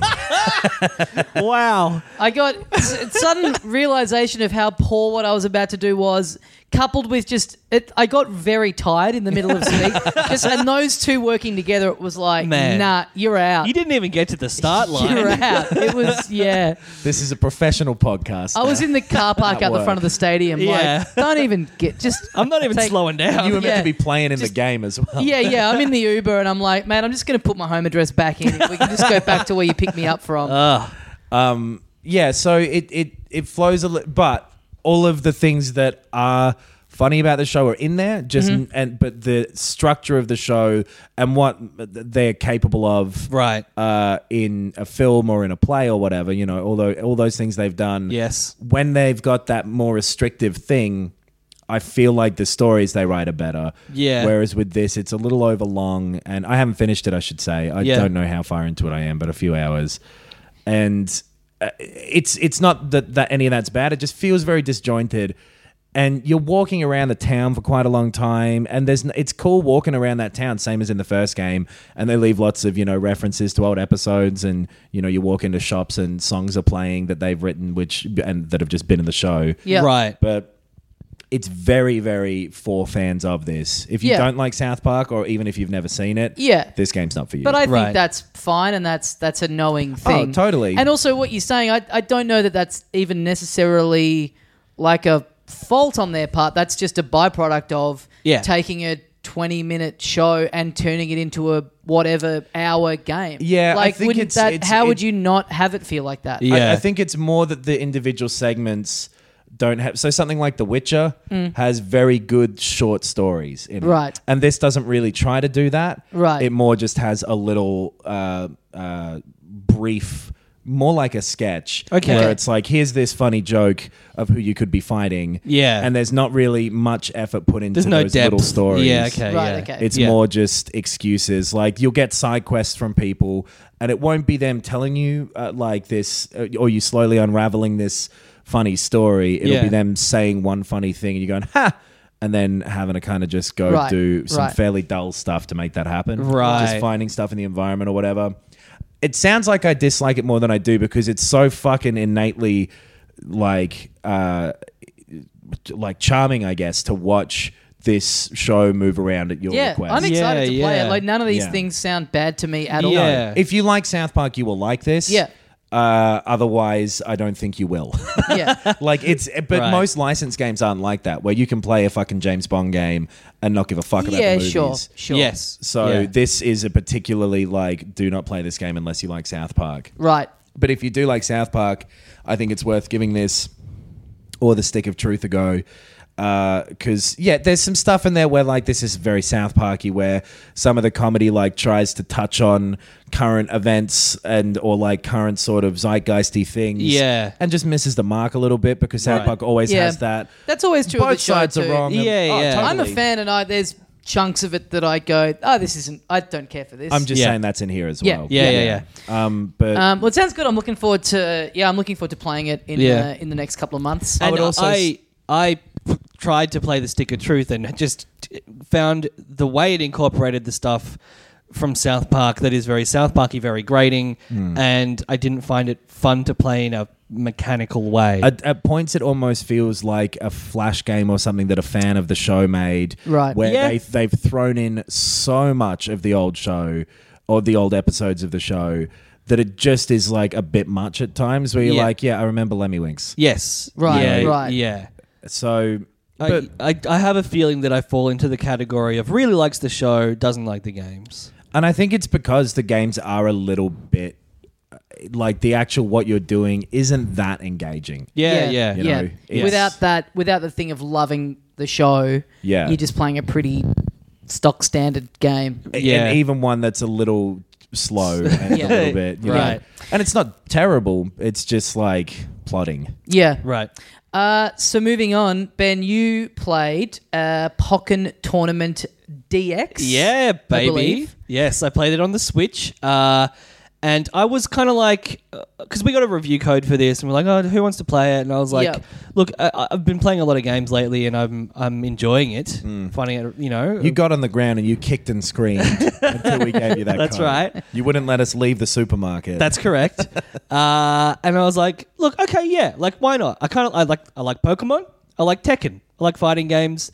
Wow. I got s- sudden realization of how poor what I was about to do was, coupled with just it, I got very tired in the middle of speak. Just and those two working together, it was like, Man. nah, you're out. You didn't even get to the start line. You're out. It was yeah. this is a professional podcast I was now. in the car park At out the work. front of the stadium. Yeah. Like, don't even get just. I'm not even take- slowing down. you were meant Yeah. to be playing in Just- the game as well. Yeah, yeah. I'm in the Uber and I'm like, man, I'm just going to put my home address back in. We can just go back to where you picked me up from. Ugh. Um, yeah, so it it it flows a little, but all of the things that are funny about the show are in there. Just Mm-hmm. and but the structure of the show and what they're capable of, Right. Uh, in a film or in a play or whatever, you know, although all those things they've done. Yes. When they've got that more restrictive thing, I feel like the stories they write are better. Yeah. Whereas with this, it's a little overlong, and I haven't finished it. I should say. I Yeah. don't know how far into it I am, but a few hours. And uh, it's it's not that, that any of that's bad. It just feels very disjointed. And you're walking around the town for quite a long time, and there's n- it's cool walking around that town, same as in the first game. And they leave lots of you know references to old episodes, and you know you walk into shops and songs are playing that they've written, which and that have just been in the show. Yeah. Right. But it's very, very for fans of this. If you Yeah. don't like South Park, or even if you've never seen it, Yeah. this game's not for you. But I think Right. that's fine, and that's that's a knowing thing. Oh, totally. And also, what you're saying, I I don't know that that's even necessarily like a fault on their part. That's just a byproduct of Yeah. taking a twenty minute show and turning it into a whatever hour game. Yeah, I like think wouldn't it's- that? it's- how it- would you not have it feel like that? Yeah. I, I think it's more that the individual segments don't have. So something like The Witcher has very good short stories in it. Right. And this doesn't really try to do that. Right. It more just has a little uh, uh, brief, more like a sketch. Okay. Where it's like, here's this funny joke of who you could be fighting. Yeah. And there's not really much effort put into There's no those depth. little stories. Yeah, okay. Right, yeah. okay. It's Yeah. more just excuses. Like, you'll get side quests from people, and it won't be them telling you uh, like this, uh, or you slowly unraveling this funny story. It'll Yeah. be them saying one funny thing, and you're going, ha! And then having to kind of just go Right, do some right. fairly dull stuff to make that happen. Right. Just finding stuff in the environment or whatever. It sounds like I dislike it more than I do because it's so fucking innately like uh like charming, I guess, to watch this show move around at your Yeah, request. I'm excited Yeah, to play yeah. it. Like none of these Yeah. things sound bad to me at all. Yeah. If you like South Park, you will like this. Yeah. Uh, otherwise, I don't think you will. Yeah. like it's, but Right. most licensed games aren't like that, where you can play a fucking James Bond game and not give a fuck about yeah, the movies. sure, sure. Yes. So Yeah. this is a particularly like, do not play this game unless you like South Park. Right. But if you do like South Park, I think it's worth giving this or the Stick of Truth a go. Because, yeah, there's some stuff in there where, like, this is very South Parky, where some of the comedy, like, tries to touch on current events and or, like, current sort of zeitgeisty things. Yeah. And just misses the mark a little bit because South Right. Park always Yeah. has that. That's always true Both of the show sides too. are wrong. Yeah, Oh, yeah. I'm a totally. fan, and I there's chunks of it that I go, oh, this isn't. I don't care for this. I'm just Yeah. saying that's in here as Yeah. well. Yeah, yeah, Um, but Um, well, it sounds good. I'm looking forward to. Yeah, I'm looking forward to playing it in Yeah. uh, in the next couple of months. I And would also I, I p- tried to play the Stick of Truth and just t- found the way it incorporated the stuff from South Park that is very South Parky, very grating, Hmm. and I didn't find it fun to play in a mechanical way. At, at points, it almost feels like a Flash game or something that a fan of the show made. Right. Where Yeah. they, they've thrown in so much of the old show or the old episodes of the show that it just is like a bit much at times where you're Yeah. like, yeah, I remember Lemmywinks. yes, Right, yeah, right. yeah. So, I, but, I, I have a feeling that I fall into the category of really likes the show, doesn't like the games. and I think it's because the games are a little bit like the actual what you're doing isn't that engaging. Yeah, yeah, You yeah. know, it's- Without that, without the thing of loving the show, Yeah. you're just playing a pretty stock standard game. Yeah. And even one that's a little slow and Yeah. a little bit, you know. Right. And it's not terrible. It's just like plotting. Yeah. Right. Uh, so moving on, Ben, you played uh, Pokken Tournament D X. Yeah, I baby. believe. Yes, I played it on the Switch. Uh, and I was kind of like, because we got a review code for this, and we're like, oh, who wants to play it? And I was like, Yeah. look, I, I've been playing a lot of games lately, and I'm I'm enjoying it, finding it, you know. You got on the ground and you kicked and screamed until we gave you that That's code. right. You wouldn't let us leave the supermarket. That's correct. uh, and I was like, look, okay, yeah, like why not? I kind of I like I like Pokemon. I like Tekken. I like fighting games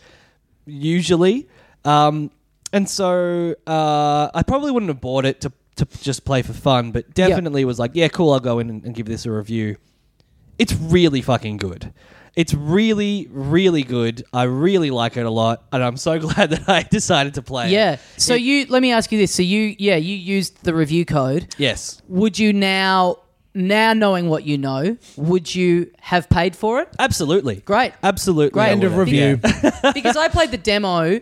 usually. Um, and so uh, I probably wouldn't have bought it to to just play for fun, but definitely was like, yeah, cool. I'll go in and, and give this a review. It's really fucking good. It's really, really good. I really like it a lot, and I'm so glad that I decided to play it. Yeah. So It- you let me ask you this. So you yeah, you used the review code. Yes. Would you now now knowing what you know, would you have paid for it? Absolutely. Great. Absolutely. Great. I End would of have. review. Yeah. Because I played the demo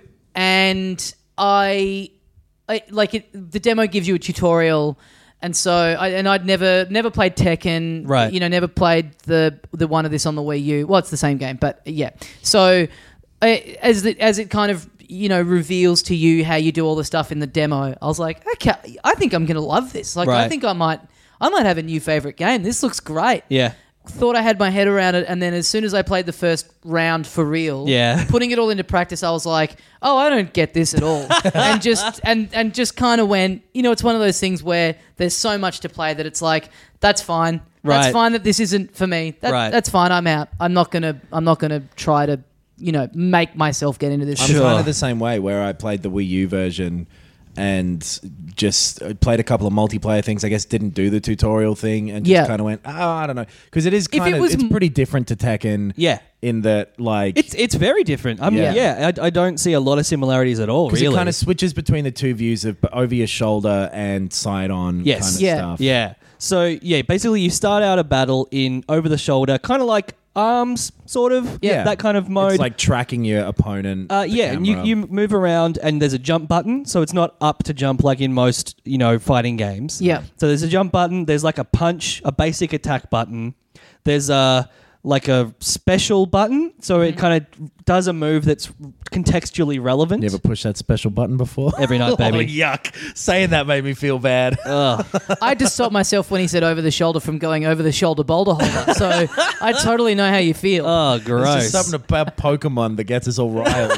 and I, I like it. The demo gives you a tutorial, and so I and I'd never never played Tekken. Right. You know, never played the the one of this on the Wii U. Well, it's the same game, but yeah. So I, as the, as it kind of you know reveals to you how you do all the stuff in the demo, I was like, okay, I think I'm gonna love this. Like, I Right. think I might I might have a new favorite game. This looks great. Yeah. Thought I had my head around it, and then as soon as I played the first round for real, Yeah. putting it all into practice, I was like, "Oh, I don't get this at all," and just and and just kind of went, you know, it's one of those things where there's so much to play that it's like, that's fine, that's Right. fine that this isn't for me. That, Right. That's fine. I'm out. I'm not gonna. I'm not gonna try to you know, make myself get into this. I'm kind of the same way where I played the Wii U version and just played a couple of multiplayer things. I guess didn't do the tutorial thing and just Yeah. kind of went, oh, I don't know. Because it is If kind it of, was it's m- pretty different to Tekken. Yeah. In that, like... It's it's very different. I mean, Yeah. yeah, I, I don't see a lot of similarities at all, Because really. it kind of switches between the two views of over your shoulder and side on Yes. kind of Yeah. stuff. Yeah. So, yeah, basically you start out a battle in over the shoulder, kind of like ARMS, sort of. Yeah. That kind of mode. It's like tracking your opponent. Uh, the yeah, and you, camera. you move around and there's a jump button, so it's not up to jump like in most, you know, fighting games. Yeah. So there's a jump button, there's like a punch, a basic attack button. There's a like a special button, so Mm-hmm. it kind of does a move that's contextually relevant. You ever pushed that special button before? Every night, baby. Oh, yuck. Saying that made me feel bad. I had to stop myself when he said over the shoulder from going over the shoulder boulder holder. So I totally know how you feel. Oh, It's gross. just something about Pokemon that gets us all riled.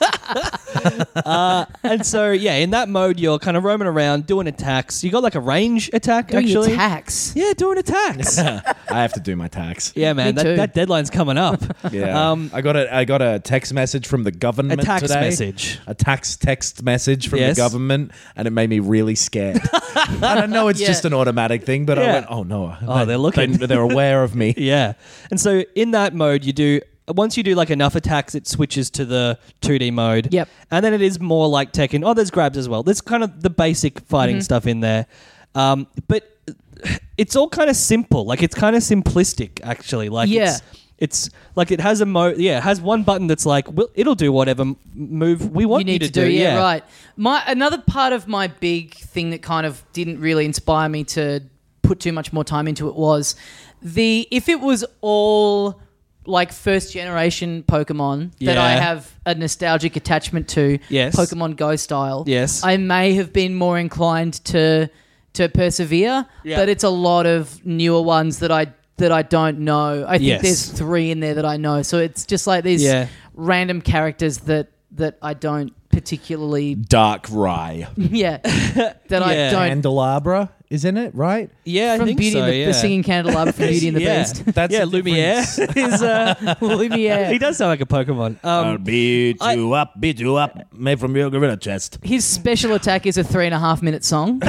And so, yeah, in that mode, you're kind of roaming around doing attacks. You got like a range attack, Doing actually. attacks. Yeah, doing attacks. I have to do my tax. Yeah, man, Me that, too. that deadline's coming up. Yeah. Um, I got a I got a text message from the government A tax today. message. A tax text message from Yes. the government, and it made me really scared. I don't know it's Yeah. just an automatic thing, but I Yeah. went, oh no. Oh, they're looking. They, they're aware of me. Yeah. And so in that mode, you do once you do like enough attacks, it switches to the two D mode. Yep. And then it is more like Tekken. Oh, there's grabs as well. There's kind of the basic fighting Mm-hmm. stuff in there. Um, but it's all kind of simple. Like it's kind of simplistic, actually. Like Yeah. it's it's like it has a mo. Yeah, it has one button that's like well, it'll do whatever m- move we want you need to, to do. Yeah, Yeah, right. My another part of my big thing that kind of didn't really inspire me to put too much more time into it was the if it was all like first generation Pokemon that I Yeah. have a nostalgic attachment to, Yes. Pokemon Go style. Yes. I may have been more inclined to to persevere, Yeah. but it's a lot of newer ones that I that I don't know. I think Yes. there's three in there that I know. So it's just like these Yeah. random characters that that I don't particularly Dark Rye. yeah that I Yeah. don't Candelabra is in it, right? Yeah, I from think Beauty so, and the, yeah. the singing candelabra from Beauty and the yeah. Beast. That's yeah, the Lumiere is. Uh, Lumiere. he does sound like a Pokemon. Um, beat I- you up, beat you up, made from your gorilla chest. His special attack is a three and a half minute song.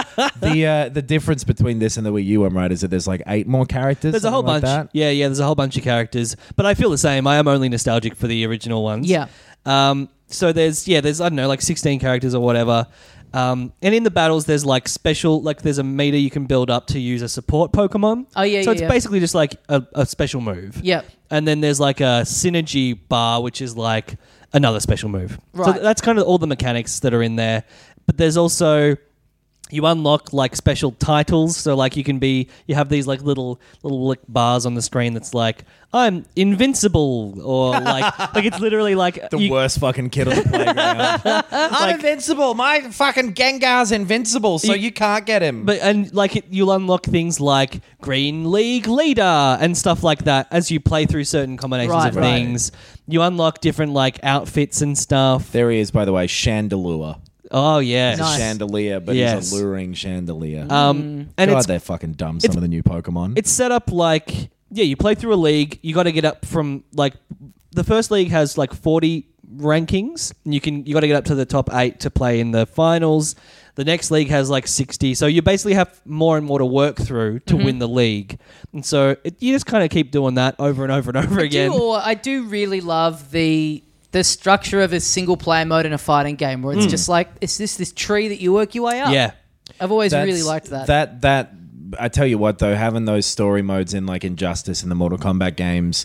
The uh, the difference between this and the Wii U one, right, is that there's like eight more characters. There's a whole something bunch. like that. Yeah, yeah, there's a whole bunch of characters. But I feel the same. I am only nostalgic for the original ones. Yeah. Um, so there's, yeah, there's, I don't know, like sixteen characters or whatever. Um, and in the battles, there's like special, like there's a meter you can build up to use a support Pokemon. Oh, yeah, So yeah, it's yeah. basically just like a, a special move. Yep. And then there's like a synergy bar, which is like another special move. So Right. that's kind of all the mechanics that are in there. But there's also you unlock like special titles. So like you can be you have these like little little like bars on the screen that's like I'm invincible or like like it's literally like The you- worst fucking kid on the playground. I'm invincible. My fucking Gengar's invincible, so You- you can't get him. But and like it, you'll unlock things like Green League Leader and stuff like that as you play through certain combinations Right, of right. things. You unlock different like outfits and stuff. there he is, by the way, Chandelure. Oh yeah. It's Nice. a chandelier, but Yes. he's a luring chandelier. Um, and God, it's they're fucking dumb. Some it's- of the new Pokemon. it's set up like yeah, you play through a league. You got to get up from like the first league has like forty rankings. And you can you got to get up to the top eight to play in the finals. The next league has like sixty, so you basically have more and more to work through to win the league. And so it, you just kind of keep doing that over and over and over I again. do, or I do really love the the structure of a single player mode in a fighting game where it's just like it's this this tree that you work your way up. Hmm. Yeah. I've always That's- really liked that. That that I tell you what though, having those story modes in like Injustice and the Mortal Kombat games,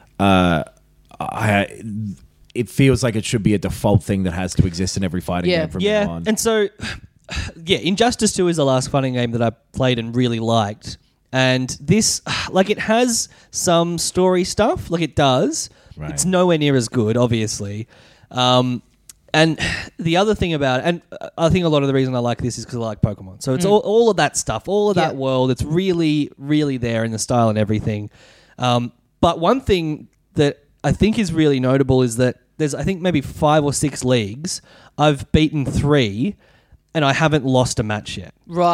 uh, I it feels like it should be a default thing that has to exist in every fighting Yeah. game from Yeah, now on. and so yeah, Injustice two is the last fighting game that I played and really liked. And this, like, it has some story stuff, like it does. Right. It's nowhere near as good, obviously. Um, and the other thing about it, and I think a lot of the reason I like this is because I like Pokemon. So it's all, all of that stuff, all of that Yeah. world. It's really, really there in the style and everything. Um, but one thing that I think is really notable is that there's, I think, maybe five or six leagues. I've beaten three, and I haven't lost a match yet. right.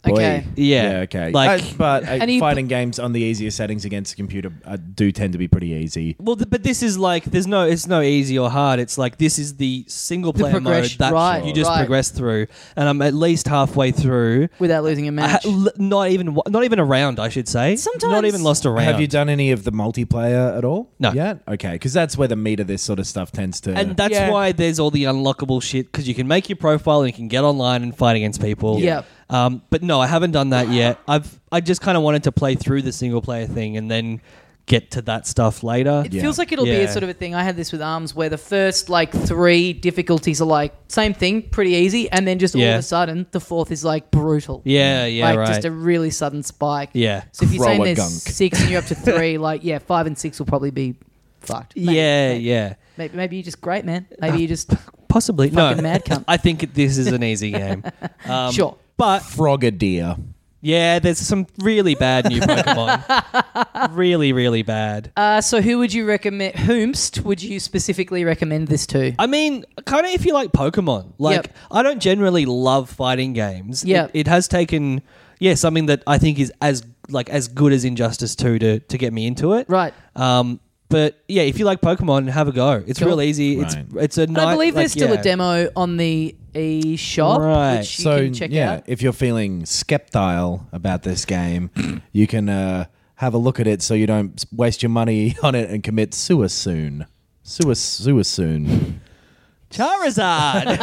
Boy. Okay. Yeah. Yeah, okay. Like- Uh, but uh, And you- fighting games on the easier settings against a computer uh, do tend to be pretty easy. Well, th- but this is like there's no it's no easy or hard. It's like this is the single player mode progression- that right, you just right. progress through, and I'm at least halfway through. Without losing a I match. ha- l- not even not even a round, I should say. Sometimes- not even lost a round. Have you done any of the multiplayer at all? No. Yet? Okay, because that's where the meat of this sort of stuff tends to. And that's Yeah. why there's all the unlockable shit because you can make your profile and you can get online and fight against people. Yep. Um, but no, I haven't done that yet. I've I just kind of wanted to play through the single player thing and then get to that stuff later. It Yeah. feels like it'll be a Yeah. sort of a thing. I had this with ARMS where the first like three difficulties are like same thing, pretty easy, and then just all Yeah. of a sudden the fourth is like brutal. Yeah, yeah, like right. just a really sudden spike. Yeah. So if you're saying Throw a there's gunk. six and you're up to three, like yeah, five and six will probably be fucked. Maybe, yeah, maybe, yeah. Maybe, maybe you're just great, man. Maybe you just Possibly. Fucking no. mad cunt. I think this is an easy game. Um, sure. But Frogadier. yeah, there's some really bad new Pokemon. really, really bad. Uh, so who would you recommend? Whomst would you specifically recommend this to? I mean, kind of if you like Pokemon. Like, Yep. I don't generally love fighting games. Yep. It, it has taken, yeah, something that I think is as like as good as Injustice two to to get me into it. Right. Um. But yeah, if you like Pokemon, have a go. It's Cool. real easy. Right. It's it's a And nice. I believe there's like, still yeah. a demo on the eShop, Right. which you So can check yeah, out. if you're feeling skeptile about this game, you can uh, have a look at it so you don't waste your money on it and commit suicide. Suicide. Suicide. Charizard.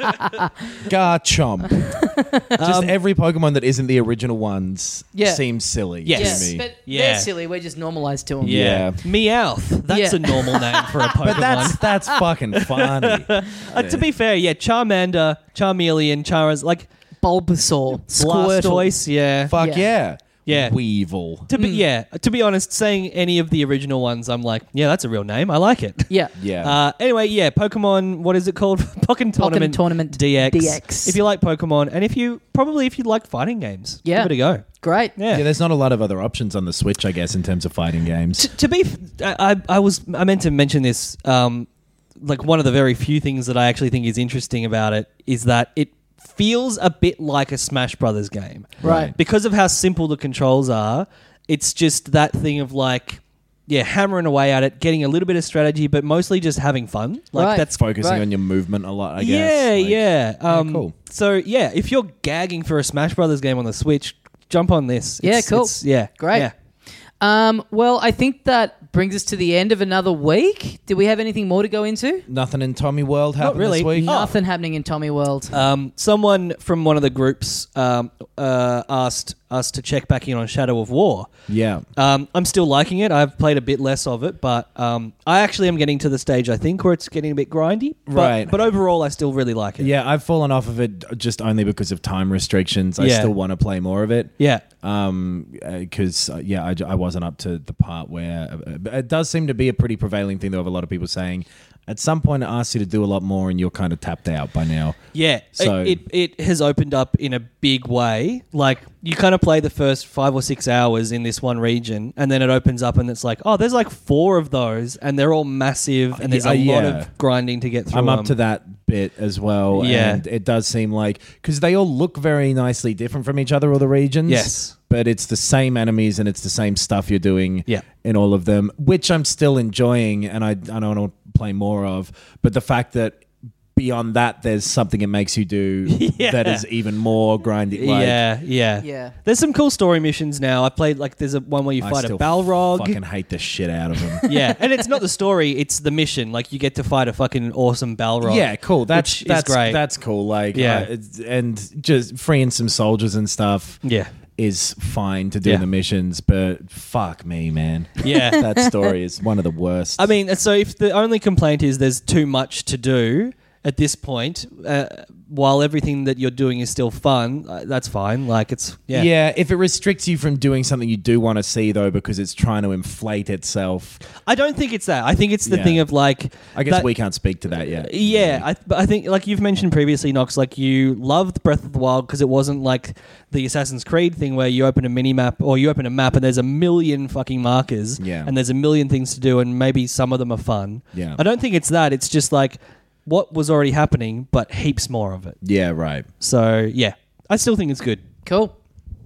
Garchomp. Just every Pokemon that isn't the original ones Yeah. seems silly Yes. Yes, to me. but Yeah. they're silly. We're just normalized to them. Yeah. Meowth. That's Yeah. a normal name for a Pokemon. But that's that's fucking funny. Uh, to be fair, yeah, Charmander, Charmeleon, Charizard, like Bulbasaur, Squirtle. Blastoise, yeah. Fuck Yeah. yeah. Yeah. Weevil. To Hmm. be yeah, to be honest, saying any of the original ones, I'm like, yeah, that's a real name. I like it. Yeah. Yeah. Uh, anyway, yeah, Pokemon. What is it called? Pokken Tournament. Tournament D X. D X. If you like Pokemon, and if you probably if you like fighting games, Yeah. give it a go. Great. Yeah. yeah, there's not a lot of other options on the Switch, I guess, in terms of fighting games. to, to be, f- I, I I was I meant to mention this. Um, like one of the very few things that I actually think is interesting about it is that it feels a bit like a Smash Brothers game, Right. Because of how simple the controls are. It's just that thing of like, yeah, hammering away at it, getting a little bit of strategy, but mostly just having fun. Like Right. that's Focusing Right. on your movement a lot, I guess. yeah, Like- yeah. Um, cool. So yeah, if you're gagging for a Smash Brothers game on the Switch, jump on this. Yeah, It's- cool. it's- yeah, Great. Yeah. Um, well, I think that brings us to the end of another week. Do we have anything more to go into? Nothing in Tommy World happened really. this week. Oh. Nothing happening in Tommy World. Um, someone from one of the groups um, uh, asked us to check back in on Shadow of War. Yeah. Um, I'm still liking it. I've played a bit less of it, but um, I actually am getting to the stage, I think, where it's getting a bit grindy. But, Right. But overall, I still really like it. Yeah, I've fallen off of it just only because of time restrictions. I Yeah. still want to play more of it. Yeah. Um, because uh, yeah, I, j- I wasn't up to the part where uh, it does seem to be a pretty prevailing thing, though, of a lot of people saying at some point it asks you to do a lot more, and you're kind of tapped out by now. Yeah, So- it, it it has opened up in a big way. Like you kind of play the first five or six hours in this one region, and then it opens up, and it's like, oh, there's like four of those, and they're all massive, and there's Uh, a lot yeah. of grinding to get through. I'm up them. to that bit as well. Yeah. And it does seem like, because they all look very nicely different from each other, all the regions. Yes. But it's the same enemies and it's the same stuff you're doing Yeah. in all of them, which I'm still enjoying and I, I don't want to play more of. But the fact that beyond that, there's something it makes you do Yeah. that is even more grinding. Like, yeah, yeah, Yeah. There's some cool story missions now. I played like there's a one where you I fight a still Balrog. fucking hate the shit out of them. Yeah, and it's not the story; it's the mission. Like you get to fight a fucking awesome Balrog. Yeah, cool. That's which that's is great. That's cool. Like, Yeah. uh, it's- and just freeing some soldiers and stuff. yeah, Is fine to do Yeah. the missions, but fuck me, man. yeah. That story is one of the worst. I mean, so if the only complaint is there's too much to do at this point, uh, while everything that you're doing is still fun, uh, that's fine. Like it's yeah, yeah. if it restricts you from doing something you do want to see, though, because it's trying to inflate itself, I don't think it's that. I think it's the Yeah. thing of like, I guess that- we can't speak to that yet. Yeah, I, but I think like you've mentioned previously, Knox, like you loved Breath of the Wild because it wasn't like the Assassin's Creed thing where you open a mini map or you open a map and there's a million fucking markers, Yeah. and there's a million things to do, and maybe some of them are fun. Yeah. I don't think it's that. It's just like what was already happening, but heaps more of it. Yeah, right. So yeah, I still think it's good. Cool.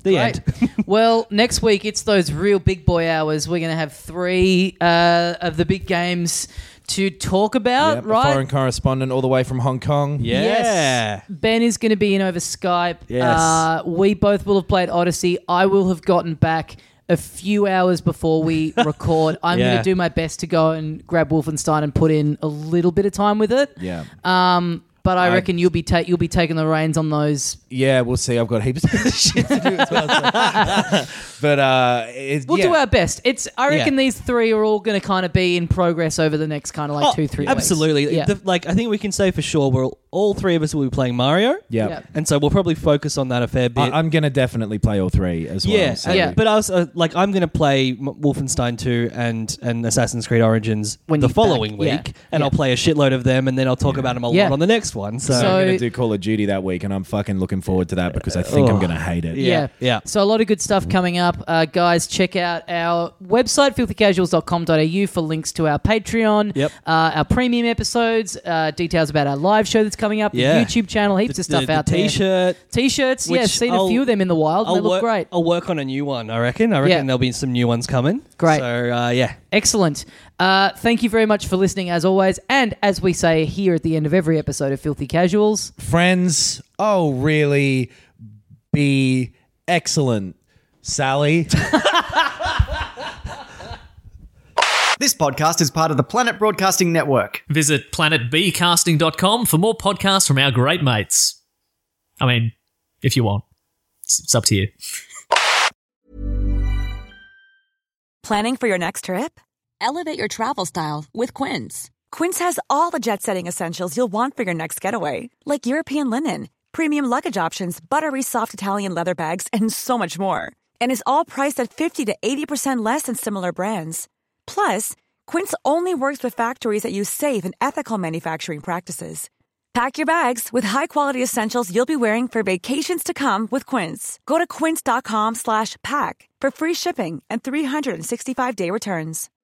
The Right. end. Well, next week it's those real big boy hours. We're going to have three uh, of the big games to talk about, Yep, right? A foreign correspondent all the way from Hong Kong. Yeah. Yes. Ben is going to be in over Skype. Yes. Uh, we both will have played Odyssey. I will have gotten back a few hours before we record. I'm Yeah. going to do my best to go and grab Wolfenstein and put in a little bit of time with it. Yeah. Um, but I I- reckon you'll be ta- you'll be taking the reins on those. Yeah, we'll see. I've got heaps of shit to do as well. so. But uh, it, We'll yeah. do our best. It's. I reckon Yeah. these three are all going to kind of be in progress over the next kind of like Oh, two, three absolutely. weeks. Yeah. The- like, I think we can say for sure we're all three of us will be playing Mario. Yeah. Yeah. And so we'll probably focus on that a fair bit. I, I'm going to definitely play all three as well. yeah, so- and- Yeah. but I was uh, like, I'm going to play M- Wolfenstein two and and Assassin's Creed Origins When the you're following back, week, yeah. and Yeah. I'll play a shitload of them, and then I'll talk about them a Yeah. lot on the next one. So, So- I'm going to do Call of Duty that week, and I'm fucking looking forward to that because I think I'm Oh. going to hate it. Yeah. yeah. So a lot of good stuff coming up. Uh, guys, check out our website, filthy casuals dot com dot a u, for links to our Patreon, Yep. uh, our premium episodes, uh, details about our live show that's coming up, Yeah. the YouTube channel, heaps The- of stuff the, out the there. T-shirt. T-shirts, yeah, which seen a I'll- few of them in the wild. and I'll they look work, great. I'll work on a new one. I reckon. I reckon Yeah. there'll be some new ones coming. Great. So uh, yeah. Excellent. Uh, thank you very much for listening, as always. And as we say here at the end of every episode of Filthy Casuals, Friends, oh, really be excellent, Sally. This podcast is part of the Planet Broadcasting Network. Visit planet b casting dot com for more podcasts from our great mates. I mean, if you want. It's, it's up to you. Planning for your next trip? Elevate your travel style with Quince. Quince has all the jet-setting essentials you'll want for your next getaway, like European linen, premium luggage options, buttery soft Italian leather bags, and so much more. And is all priced at fifty to eighty percent less than similar brands. Plus, Quince only works with factories that use safe and ethical manufacturing practices. Pack your bags with high-quality essentials you'll be wearing for vacations to come with Quince. Go to quince dot com slash pack for free shipping and three sixty-five day returns.